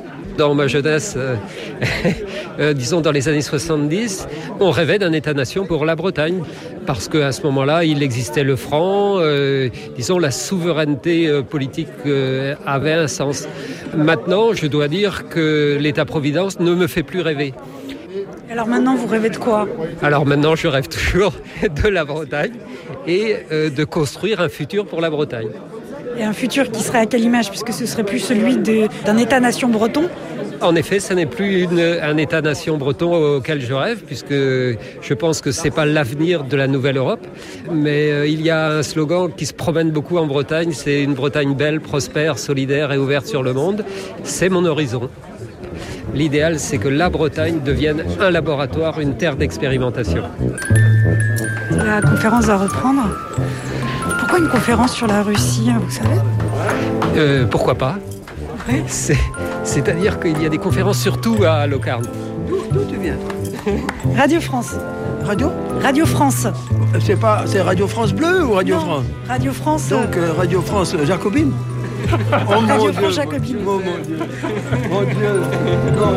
dans ma jeunesse, euh, euh, disons dans les années soixante-dix, on rêvait d'un État-nation pour la Bretagne, parce qu'à ce moment-là, il existait le franc, euh, disons la souveraineté euh, politique euh, avait un sens. Maintenant, je dois dire que l'État-providence ne me fait plus rêver. Alors maintenant, vous rêvez de quoi? Alors maintenant, je rêve toujours de la Bretagne et euh, de construire un futur pour la Bretagne. Et un futur qui serait à quelle image, puisque ce serait plus celui de, d'un État-nation breton? En effet, ce n'est plus une, un État-nation breton auquel je rêve, puisque je pense que ce n'est pas l'avenir de la nouvelle Europe. Mais euh, il y a un slogan qui se promène beaucoup en Bretagne, c'est une Bretagne belle, prospère, solidaire et ouverte sur le monde. C'est mon horizon. L'idéal, c'est que la Bretagne devienne un laboratoire, une terre d'expérimentation. La conférence va reprendre. Pourquoi une conférence sur la Russie, vous savez? euh, Pourquoi pas? Ouais. C'est, C'est-à-dire qu'il y a des conférences surtout à Locarno. D'où, d'où tu viens? Radio France. Radio? Radio France. C'est pas, c'est Radio France Bleu ou Radio non, France? Radio France. Donc euh, Radio France euh, Jacobine. Oh mon Radio Dieu. France Jacobine. Oh mon Dieu. Mon Dieu. Non.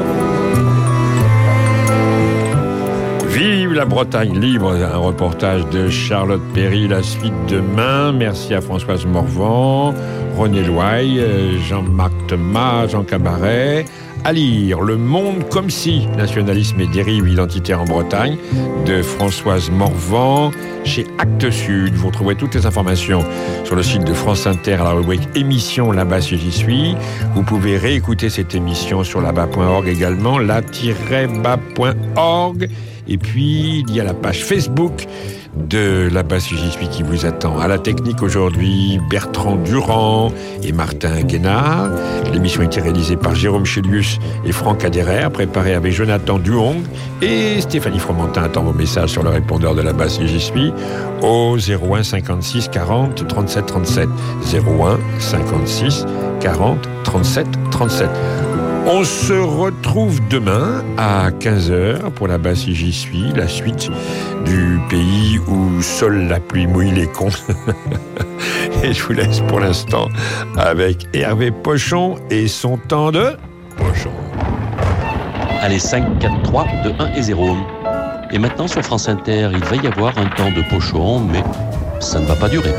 Vive la Bretagne libre, un reportage de Charlotte Perry, la suite demain. Merci à Françoise Morvan, René Loy, Jean-Marc Thomas, Jean Cabaret. À lire Le Monde comme si, nationalisme et dérive identitaire en Bretagne, de Françoise Morvan, chez Actes Sud. Vous retrouverez toutes les informations sur le site de France Inter à la rubrique émission Là-bas si j'y suis. Vous pouvez réécouter cette émission sur là-bas point org également, là tiret bas point org. Et puis, il y a la page Facebook de Là-bas si j'y suis qui vous attend. À la technique aujourd'hui, Bertrand Durand et Martin Guénard. L'émission a été réalisée par Jérôme Chélius et Franck Aderer, préparée avec Jonathan Duhong et Stéphanie Fromentin. Attend vos messages sur le répondeur de Là-bas si j'y suis au zéro un cinquante-six quarante trente-sept trente-sept. zéro un cinquante-six quarante trente-sept trente-sept. On se retrouve demain à quinze heures pour Là-bas si j'y suis, la suite du pays où seule la pluie mouille les cons. Et je vous laisse pour l'instant avec Hervé Pochon et son temps de Pochon. Allez, cinq, quatre, trois, deux, un et zéro. Et maintenant sur France Inter, il va y avoir un temps de Pochon, mais ça ne va pas durer.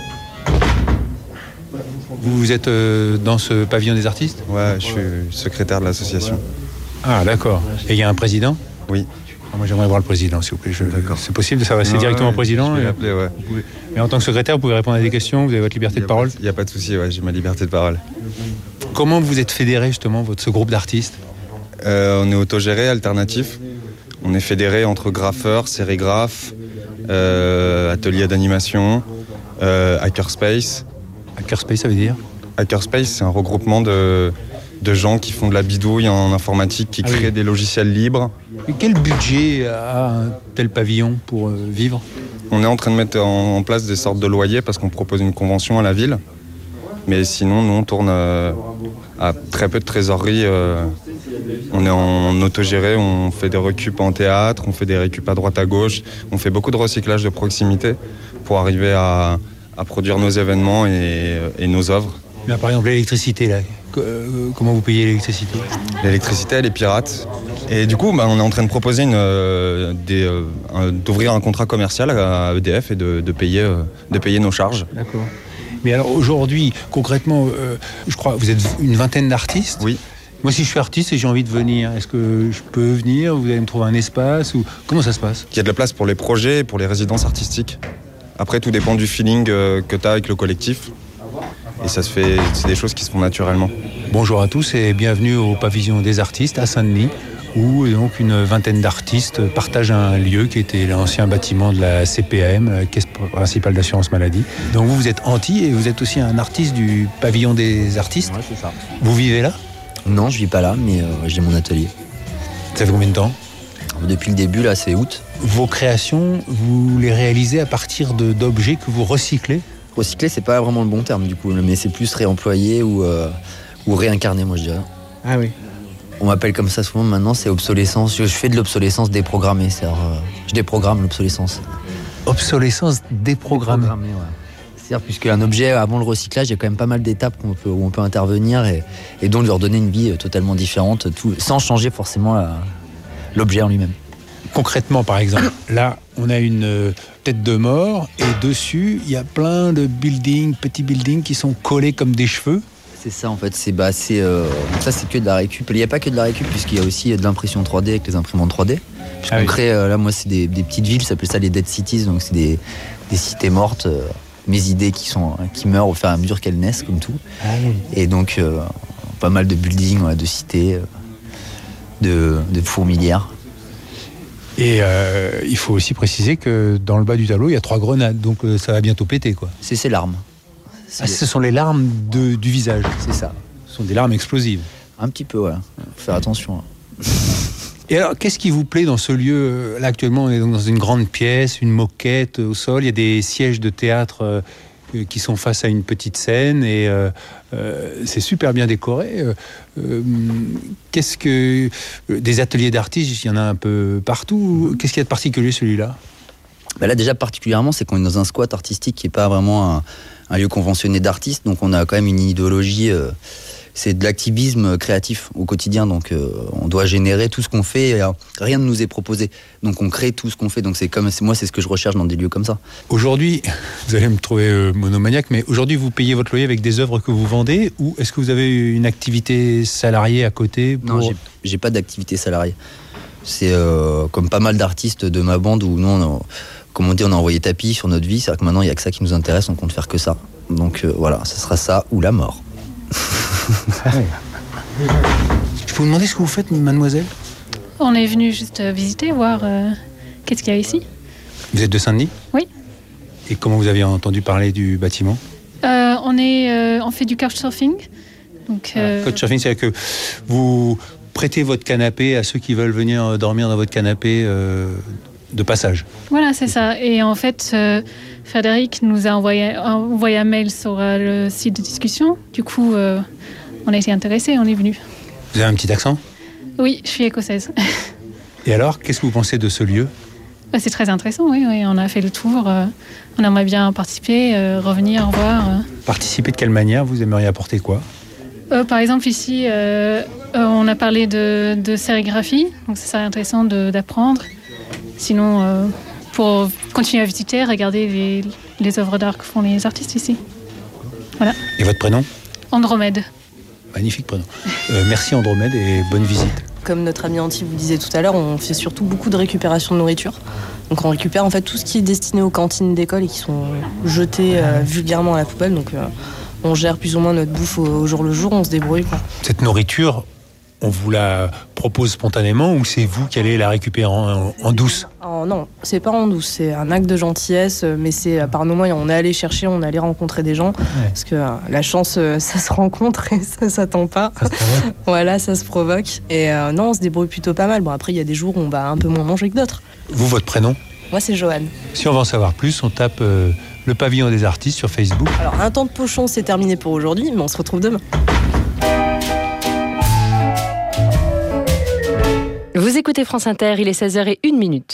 Vous êtes euh, dans ce pavillon des artistes? Ouais, je suis secrétaire de l'association. Ah, d'accord. Et il y a un président? Oui. Ah, moi, j'aimerais voir le président, s'il vous plaît. Je... C'est possible de s'adresser non, directement ouais, au président? Je vais l'appeler, ouais. Pouvez... Mais en tant que secrétaire, vous pouvez répondre à des questions, vous avez votre liberté de parole? Il n'y a pas de souci, ouais, j'ai ma liberté de parole. Comment vous êtes fédéré, justement, votre, ce groupe d'artistes? euh, On est autogéré, alternatif. On est fédéré entre graffeurs, sérigraphes, euh, ateliers d'animation, euh, hackerspace. Hackerspace, ça veut dire? Hackerspace, c'est un regroupement de, de gens qui font de la bidouille en informatique, qui ah créent oui. des logiciels libres. Et quel budget a un tel pavillon pour euh, vivre? On est en train de mettre en, en place des sortes de loyers parce qu'on propose une convention à la ville. Mais sinon, nous, on tourne euh, à très peu de trésorerie. Euh, on est en autogéré, on fait des récup en théâtre, on fait des récup à droite à gauche. On fait beaucoup de recyclage de proximité pour arriver à... à produire nos événements et, et nos œuvres. Là, par exemple, l'électricité, là, euh, comment vous payez l'électricité? L'électricité, elle est pirate. Et du coup, bah, on est en train de proposer une, euh, des, euh, un, d'ouvrir un contrat commercial à E D F et de, de, payer, euh, de payer nos charges. D'accord. Mais alors aujourd'hui, concrètement, euh, je crois que vous êtes une vingtaine d'artistes. Oui. Moi, si je suis artiste et j'ai envie de venir, est-ce que je peux venir? Vous allez me trouver un espace ou... Comment ça se passe? Il y a de la place pour les projets et pour les résidences artistiques. Après, tout dépend du feeling euh, que tu as avec le collectif. Et ça se fait, c'est des choses qui se font naturellement. Bonjour à tous et bienvenue au pavillon des artistes à Saint-Denis, où donc une vingtaine d'artistes partagent un lieu qui était l'ancien bâtiment de la C P A M, la Caisse principale d'assurance maladie. Donc vous, vous êtes anti et vous êtes aussi un artiste du pavillon des artistes. Ouais, c'est ça. Vous vivez là? Non, je vis pas là, mais euh, j'ai mon atelier. Ça fait combien de temps? Depuis le début, là, c'est août. Vos créations, vous les réalisez à partir de, d'objets que vous recyclez? Recycler, c'est pas vraiment le bon terme, du coup, mais c'est plus réemployer ou, euh, ou réincarner, moi, je dirais. Ah oui. On m'appelle comme ça souvent, maintenant, c'est obsolescence. Je, je fais de l'obsolescence déprogrammée, c'est-à-dire, euh, je déprogramme l'obsolescence. Obsolescence déprogrammée. Déprogrammée, ouais. C'est-à-dire, puisque un objet, avant le recyclage, il y a quand même pas mal d'étapes où on peut, où on peut intervenir et, et donc lui redonner une vie totalement différente, tout, sans changer forcément la, l'objet en lui-même. Concrètement, par exemple, là, on a une euh, tête de mort et dessus, il y a plein de buildings, petits buildings qui sont collés comme des cheveux. C'est ça, en fait. C'est, bah, c'est, euh, ça, c'est que de la récup. Il n'y a pas que de la récup, puisqu'il y a aussi de l'impression trois D avec les imprimantes trois D. Puisqu'on ah oui. crée, euh, là, moi, c'est des, des petites villes, ça s'appelle ça les Dead Cities, donc c'est des, des cités mortes. Euh, mes idées qui, sont, qui meurent au fur et à mesure qu'elles naissent, comme tout. Ah oui. Et donc, euh, pas mal de buildings, ouais, de cités, euh, de, de fourmilières. Et euh, il faut aussi préciser que dans le bas du tableau, il y a trois grenades, donc euh, ça va bientôt péter, quoi. C'est ces larmes. Ah, ce sont les larmes de, du visage. C'est ça. Ce sont des larmes explosives. Un petit peu, voilà. Faut faire attention. Hein. Et alors, qu'est-ce qui vous plaît dans ce lieu ? Là, actuellement, on est dans une grande pièce, une moquette au sol. Il y a des sièges de théâtre euh, qui sont face à une petite scène et euh, euh, c'est super bien décoré. Euh, qu'est-ce que des ateliers d'artistes, il y en a un peu partout. Qu'est-ce qu'il y a de particulier celui-là ? Bah là, déjà particulièrement, c'est qu'on est dans un squat artistique qui est pas vraiment un, un lieu conventionné d'artistes, donc on a quand même une idéologie. Euh, c'est de l'activisme créatif au quotidien, donc euh, on doit générer tout ce qu'on fait, et, euh, rien ne nous est proposé, donc on crée tout ce qu'on fait, donc c'est comme c'est, moi c'est ce que je recherche dans des lieux comme ça. Aujourd'hui, vous allez me trouver euh, monomaniaque, mais aujourd'hui vous payez votre loyer avec des œuvres que vous vendez, ou est-ce que vous avez une activité salariée à côté pour... Non, j'ai, j'ai pas d'activité salariée. C'est euh, comme pas mal d'artistes de ma bande où nous, on a, comme on dit, on a envoyé tapis sur notre vie, c'est-à-dire que maintenant il y a que ça qui nous intéresse, on compte faire que ça. Donc euh, voilà, ce sera ça ou la mort. Je peux vous demander ce que vous faites, mademoiselle ? On est venu juste visiter, voir euh, qu'est-ce qu'il y a ici. Vous êtes de Saint-Denis ? Oui. Et comment vous avez entendu parler du bâtiment ? euh, on, est, euh, on fait du couchsurfing. Donc, euh... ah, couchsurfing, c'est-à-dire que vous prêtez votre canapé à ceux qui veulent venir dormir dans votre canapé euh, de passage. Voilà, c'est ça. Et en fait... Euh, Frédéric nous a envoyé, envoyé un mail sur euh, le site de discussion. Du coup, euh, on a été intéressés, on est venus. Vous avez un petit accent ? Oui, je suis écossaise. Et alors, qu'est-ce que vous pensez de ce lieu ? bah, C'est très intéressant, oui, oui. On a fait le tour. Euh, on aimerait bien participer, euh, revenir, voir. Euh. Participer de quelle manière ? Vous aimeriez apporter quoi ? euh, Par exemple, ici, euh, euh, on a parlé de, de sérigraphie. Donc, ça serait intéressant de, d'apprendre. Sinon... Euh, pour continuer à visiter, regarder les, les œuvres d'art que font les artistes ici. Voilà. Et votre prénom ? Andromède. Magnifique prénom. Euh, merci Andromède et bonne visite. Comme notre ami Anti vous disait tout à l'heure, on fait surtout beaucoup de récupération de nourriture. Donc on récupère en fait tout ce qui est destiné aux cantines d'école et qui sont jetés euh, vulgairement à la poubelle. Donc euh, on gère plus ou moins notre bouffe au, au jour le jour, on se débrouille, quoi. Cette nourriture, on vous la propose spontanément ou c'est vous qui allez la récupérer en, en douce ? Oh non, c'est pas en douce, c'est un acte de gentillesse, mais c'est par nos moyens. On est allé chercher, on est allé rencontrer des gens, ouais. Parce que euh, la chance, euh, ça se rencontre et ça s'attend pas. Ça voilà, ça se provoque. Et euh, non, on se débrouille plutôt pas mal. Bon, après, il y a des jours où on va un peu moins manger que d'autres. Vous, votre prénom ? Moi, c'est Joanne. Si on veut en savoir plus, on tape euh, le pavillon des artistes sur Facebook. Alors, un temps de pochon, c'est terminé pour aujourd'hui, mais on se retrouve demain. Vous écoutez France Inter, il est seize heures zéro une minute.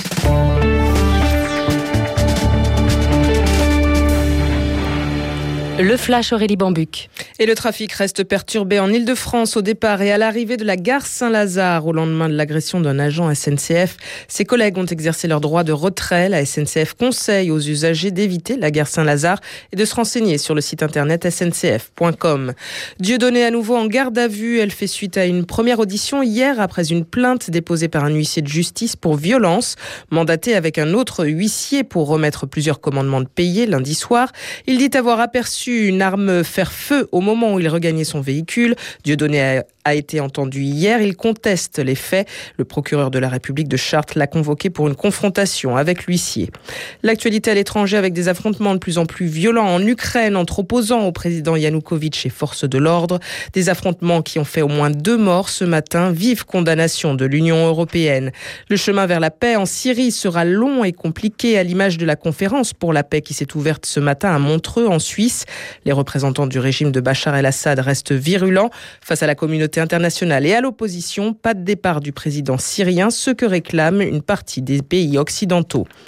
Le flash Aurélie Bambuc. Et le trafic reste perturbé en Ile-de-France au départ et à l'arrivée de la gare Saint-Lazare au lendemain de l'agression d'un agent S N C F. Ses collègues ont exercé leur droit de retrait. La S N C F conseille aux usagers d'éviter la gare Saint-Lazare et de se renseigner sur le site internet s n c f point com. Dieudonné à nouveau en garde à vue. Elle fait suite à une première audition hier après une plainte déposée par un huissier de justice pour violence, mandaté avec un autre huissier pour remettre plusieurs commandements de payer lundi soir. Il dit avoir aperçu une arme faire feu au moment où il regagnait son véhicule. Dieudonné a, a été entendu hier. Il conteste les faits. Le procureur de la République de Chartres l'a convoqué pour une confrontation avec l'huissier. L'actualité à l'étranger avec des affrontements de plus en plus violents en Ukraine entre opposants au président Yanukovych et forces de l'ordre. Des affrontements qui ont fait au moins deux morts ce matin. Vive condamnation de l'Union européenne. Le chemin vers la paix en Syrie sera long et compliqué à l'image de la conférence pour la paix qui s'est ouverte ce matin à Montreux en Suisse. Les représentants du régime de Bachar el-Assad restent virulents face à la communauté internationale et à l'opposition. Pas de départ du président syrien, ce que réclame une partie des pays occidentaux.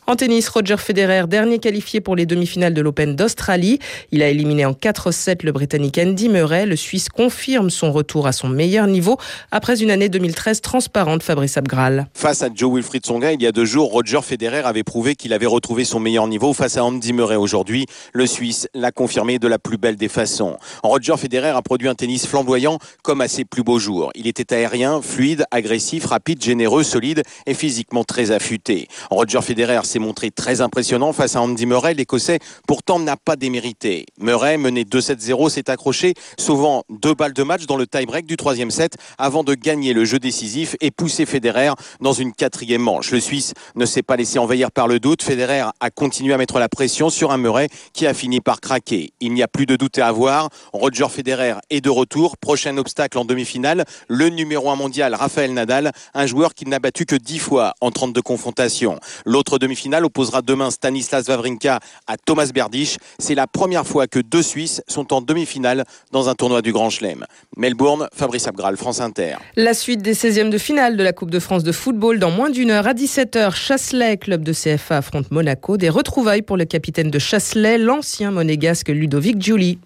En tennis, Roger Federer, dernier qualifié pour les demi-finales de l'Open d'Australie. Il a éliminé en quatre sept le Britannique Andy Murray. Le Suisse confirme son retour à son meilleur niveau après une année deux mille treize transparente, Fabrice Abgral. Face à Jo-Wilfried Tsonga, il y a deux jours, Roger Federer avait prouvé qu'il avait retrouvé son meilleur niveau face à Andy Murray. Aujourd'hui, le Suisse l'a confirmé de la plus belle des façons. Roger Federer a produit un tennis flamboyant comme à ses plus beaux jours. Il était aérien, fluide, agressif, rapide, généreux, solide et physiquement très affûté. Roger Federer s'est montré très impressionnant face à Andy Murray. L'Écossais, pourtant, n'a pas démérité. Murray, mené deux sept zéro, s'est accroché, sauvant deux balles de match dans le tie-break du troisième set avant de gagner le jeu décisif et pousser Federer dans une quatrième manche. Le Suisse ne s'est pas laissé envahir par le doute. Federer a continué à mettre la pression sur un Murray qui a fini par craquer. Il n'y a plus de doute à avoir. Roger Federer est de retour. Prochain obstacle en demi-finale, le numéro un mondial Rafael Nadal, un joueur qui n'a battu que dix fois en trente-deux confrontations. L'autre demi-finale opposera demain Stanislas Wawrinka à Thomas Berdych. C'est la première fois que deux Suisses sont en demi-finale dans un tournoi du Grand Chelem. Melbourne, Fabrice Abgral, France Inter. La suite des seizièmes de finale de la Coupe de France de football dans moins d'une heure à dix-sept heures. Chasselet, club de C F A, affronte Monaco. Des retrouvailles pour le capitaine de Chasselet, l'ancien monégasque Ludovic Giuli.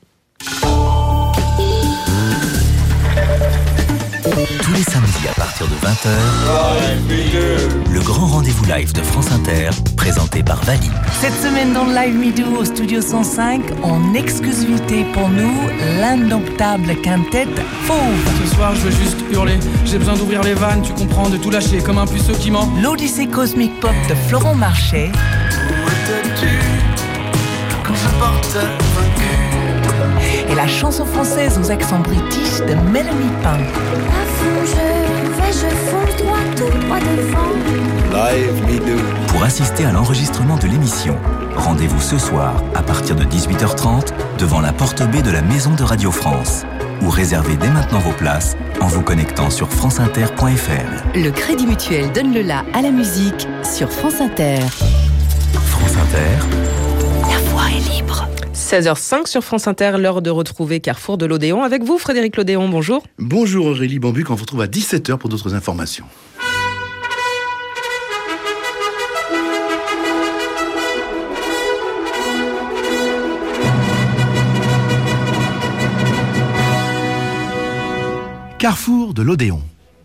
Tous les samedis à partir de vingt heures, le grand rendez-vous live de France Inter, présenté par Vali. Cette semaine dans le Live Midi au Studio cent cinq, en exclusivité pour nous, l'indomptable quintette Fauve. Ce soir, je veux juste hurler. J'ai besoin d'ouvrir les vannes, tu comprends, de tout lâcher comme un puceau qui ment. L'Odyssée cosmique pop de Florent Marchais. Où étais-tu quand je portais vaincu? Et la chanson française aux accents british de Mélanie Pain. À fond, je vais, je fonce droit, tout droit devant. Live Midou. Pour assister à l'enregistrement de l'émission, rendez-vous ce soir à partir de dix-huit heures trente devant la porte B de la Maison de Radio France. Ou réservez dès maintenant vos places en vous connectant sur franceinter point f r. Le Crédit Mutuel donne le la à la musique sur France Inter. France Inter. La voix est libre. seize heures cinq sur France Inter, l'heure de retrouver Carrefour de l'Odéon. Avec vous, Frédéric Lodéon, bonjour. Bonjour Aurélie Bambuc, on vous retrouve à dix-sept heures pour d'autres informations. Carrefour de l'Odéon.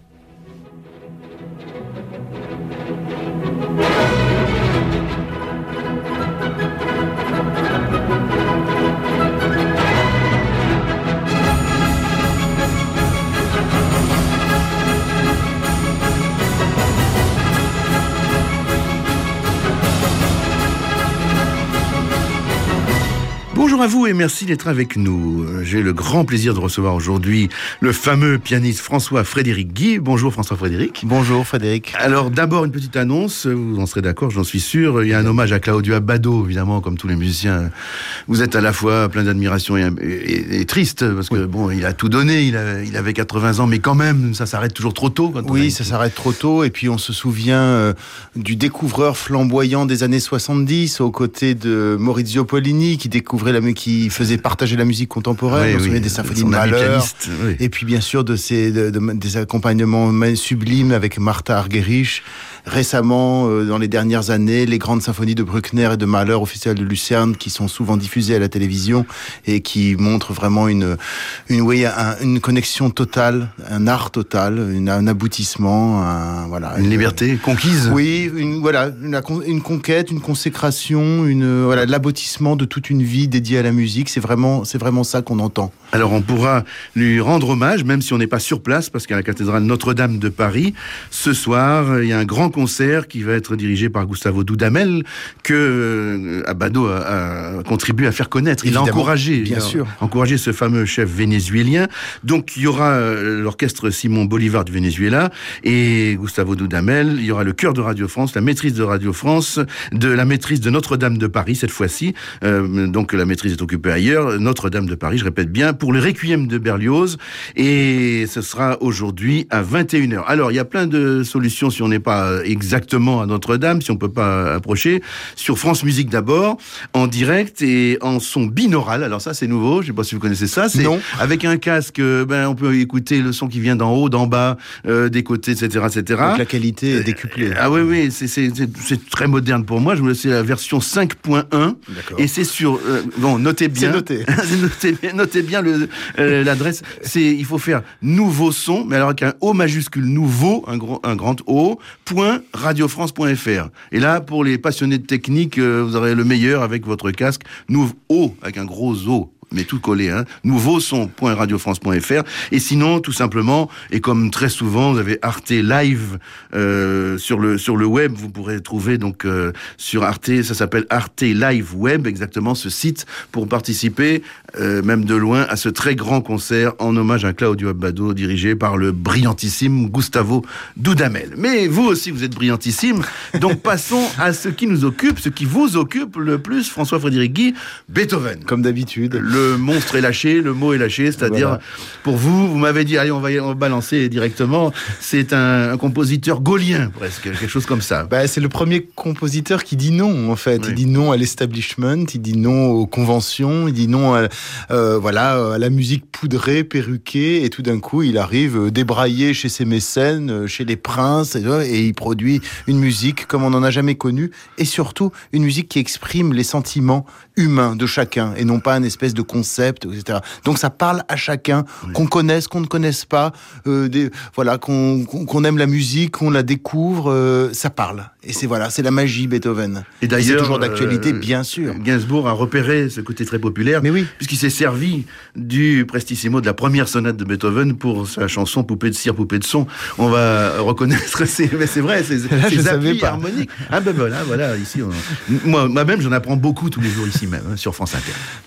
Bonjour à vous et merci d'être avec nous. J'ai le grand plaisir de recevoir aujourd'hui le fameux pianiste François Frédéric Guy. Bonjour François Frédéric. Bonjour Frédéric. Alors d'abord une petite annonce, vous en serez d'accord, j'en suis sûr. Il y a un hommage à Claudio Abbado, évidemment, comme tous les musiciens. Vous êtes à la fois plein d'admiration et, et, et triste, parce que oui. bon, il a tout donné, il, a, il avait quatre-vingts ans, mais quand même, ça s'arrête toujours trop tôt. Quand oui, ça s'arrête trop tôt, et puis on se souvient euh, du découvreur flamboyant des années soixante-dix, aux côtés de Maurizio Pollini, qui découvrait la qui faisait partager la musique contemporaine, oui, on se souvient oui, des symphonies de Mahler, oui. Et puis bien sûr de ces de, de, des accompagnements sublimes avec Martha Argerich. Récemment, euh, dans les dernières années, les grandes symphonies de Bruckner et de Mahler au Festival de Lucerne, qui sont souvent diffusées à la télévision et qui montrent vraiment une une oui, un, une connexion totale, un art total, une, un aboutissement, un, voilà, une, une liberté conquise. Oui, une voilà, une, une conquête, une consécration, une voilà, l'aboutissement de toute une vie dédiée à la musique. C'est vraiment c'est vraiment ça qu'on entend. Alors on pourra lui rendre hommage, même si on n'est pas sur place, parce qu'à la cathédrale Notre-Dame de Paris, ce soir, il y a un grand concert qui va être dirigé par Gustavo Dudamel, que euh, Abbado a, a contribué à faire connaître. Il Évidemment, a encouragé, bien il a sûr. encouragé ce fameux chef vénézuélien. Donc il y aura euh, l'orchestre Simon Bolivar du Venezuela et Gustavo Dudamel. Il y aura le chœur de Radio France, la maîtrise de Radio France, de la maîtrise de Notre-Dame de Paris cette fois-ci. Euh, donc la maîtrise l'actrice est occupée ailleurs. Notre-Dame de Paris, je répète bien, pour le Requiem de Berlioz. Et ce sera aujourd'hui à vingt et une heures. Alors, il y a plein de solutions si on n'est pas exactement à Notre-Dame, si on peut pas approcher. Sur France Musique d'abord, en direct et en son binaural. Alors ça, c'est nouveau. Je sais pas si vous connaissez ça. C'est non. Avec un casque, ben, on peut écouter le son qui vient d'en haut, d'en bas, euh, des côtés, et cetera, et cetera. Donc la qualité est décuplée. Ah oui, oui, c'est, c'est, c'est, c'est très moderne pour moi. Je vous laisse la version cinq point un. D'accord. Et c'est sur... Euh, bon, notez bien. C'est noté. notez bien, notez bien le, euh, l'adresse. C'est, il faut faire nouveau son, mais alors avec un O majuscule, nouveau, un grand, un grand O, point radiofrance point f r. Et là, pour les passionnés de technique, euh, vous aurez le meilleur avec votre casque. Nouveau O, avec un gros O. Mais tout collé, hein. Nouveau son point radiofrance point f r. Et sinon, tout simplement, et comme très souvent, vous avez Arte Live euh, sur le sur le web. Vous pourrez trouver donc euh, sur Arte, ça s'appelle Arte Live Web, exactement ce site pour participer, euh, même de loin, à ce très grand concert en hommage à Claudio Abbado, dirigé par le brillantissime Gustavo Dudamel. Mais vous aussi, vous êtes brillantissime. Donc passons à ce qui nous occupe, ce qui vous occupe le plus, François-Frédéric Guy, Beethoven. Comme d'habitude. Le Le monstre est lâché, le mot est lâché, c'est-à-dire, voilà. Pour vous, vous m'avez dit, allez, on va, y, on va balancer directement, c'est un, un compositeur gaulien, presque, quelque chose comme ça. Bah, c'est le premier compositeur qui dit non, en fait. Oui. Il dit non à l'establishment, il dit non aux conventions, il dit non à, euh, voilà, à la musique poudrée, perruquée, et tout d'un coup, il arrive débraillé chez ses mécènes, chez les princes, et, et il produit une musique comme on n'en a jamais connue, et surtout, une musique qui exprime les sentiments humains de chacun, et non pas une espèce de concept, et cetera. Donc ça parle à chacun, oui. Qu'on connaisse, qu'on ne connaisse pas, euh, des, voilà, qu'on, qu'on aime la musique, qu'on la découvre, euh, ça parle. Et c'est voilà, c'est la magie Beethoven. Et d'ailleurs, et c'est toujours d'actualité, euh, bien sûr. Gainsbourg a repéré ce côté très populaire, mais oui, puisqu'il s'est servi du prestissimo de la première sonate de Beethoven pour sa chanson Poupée de cire, poupée de son. On va reconnaître, c'est, mais c'est vrai, c'est ces appuis harmoniques. Ah ben voilà, voilà, ici, on, moi, moi-même, j'en apprends beaucoup tous les jours ici même, hein, sur France Inter.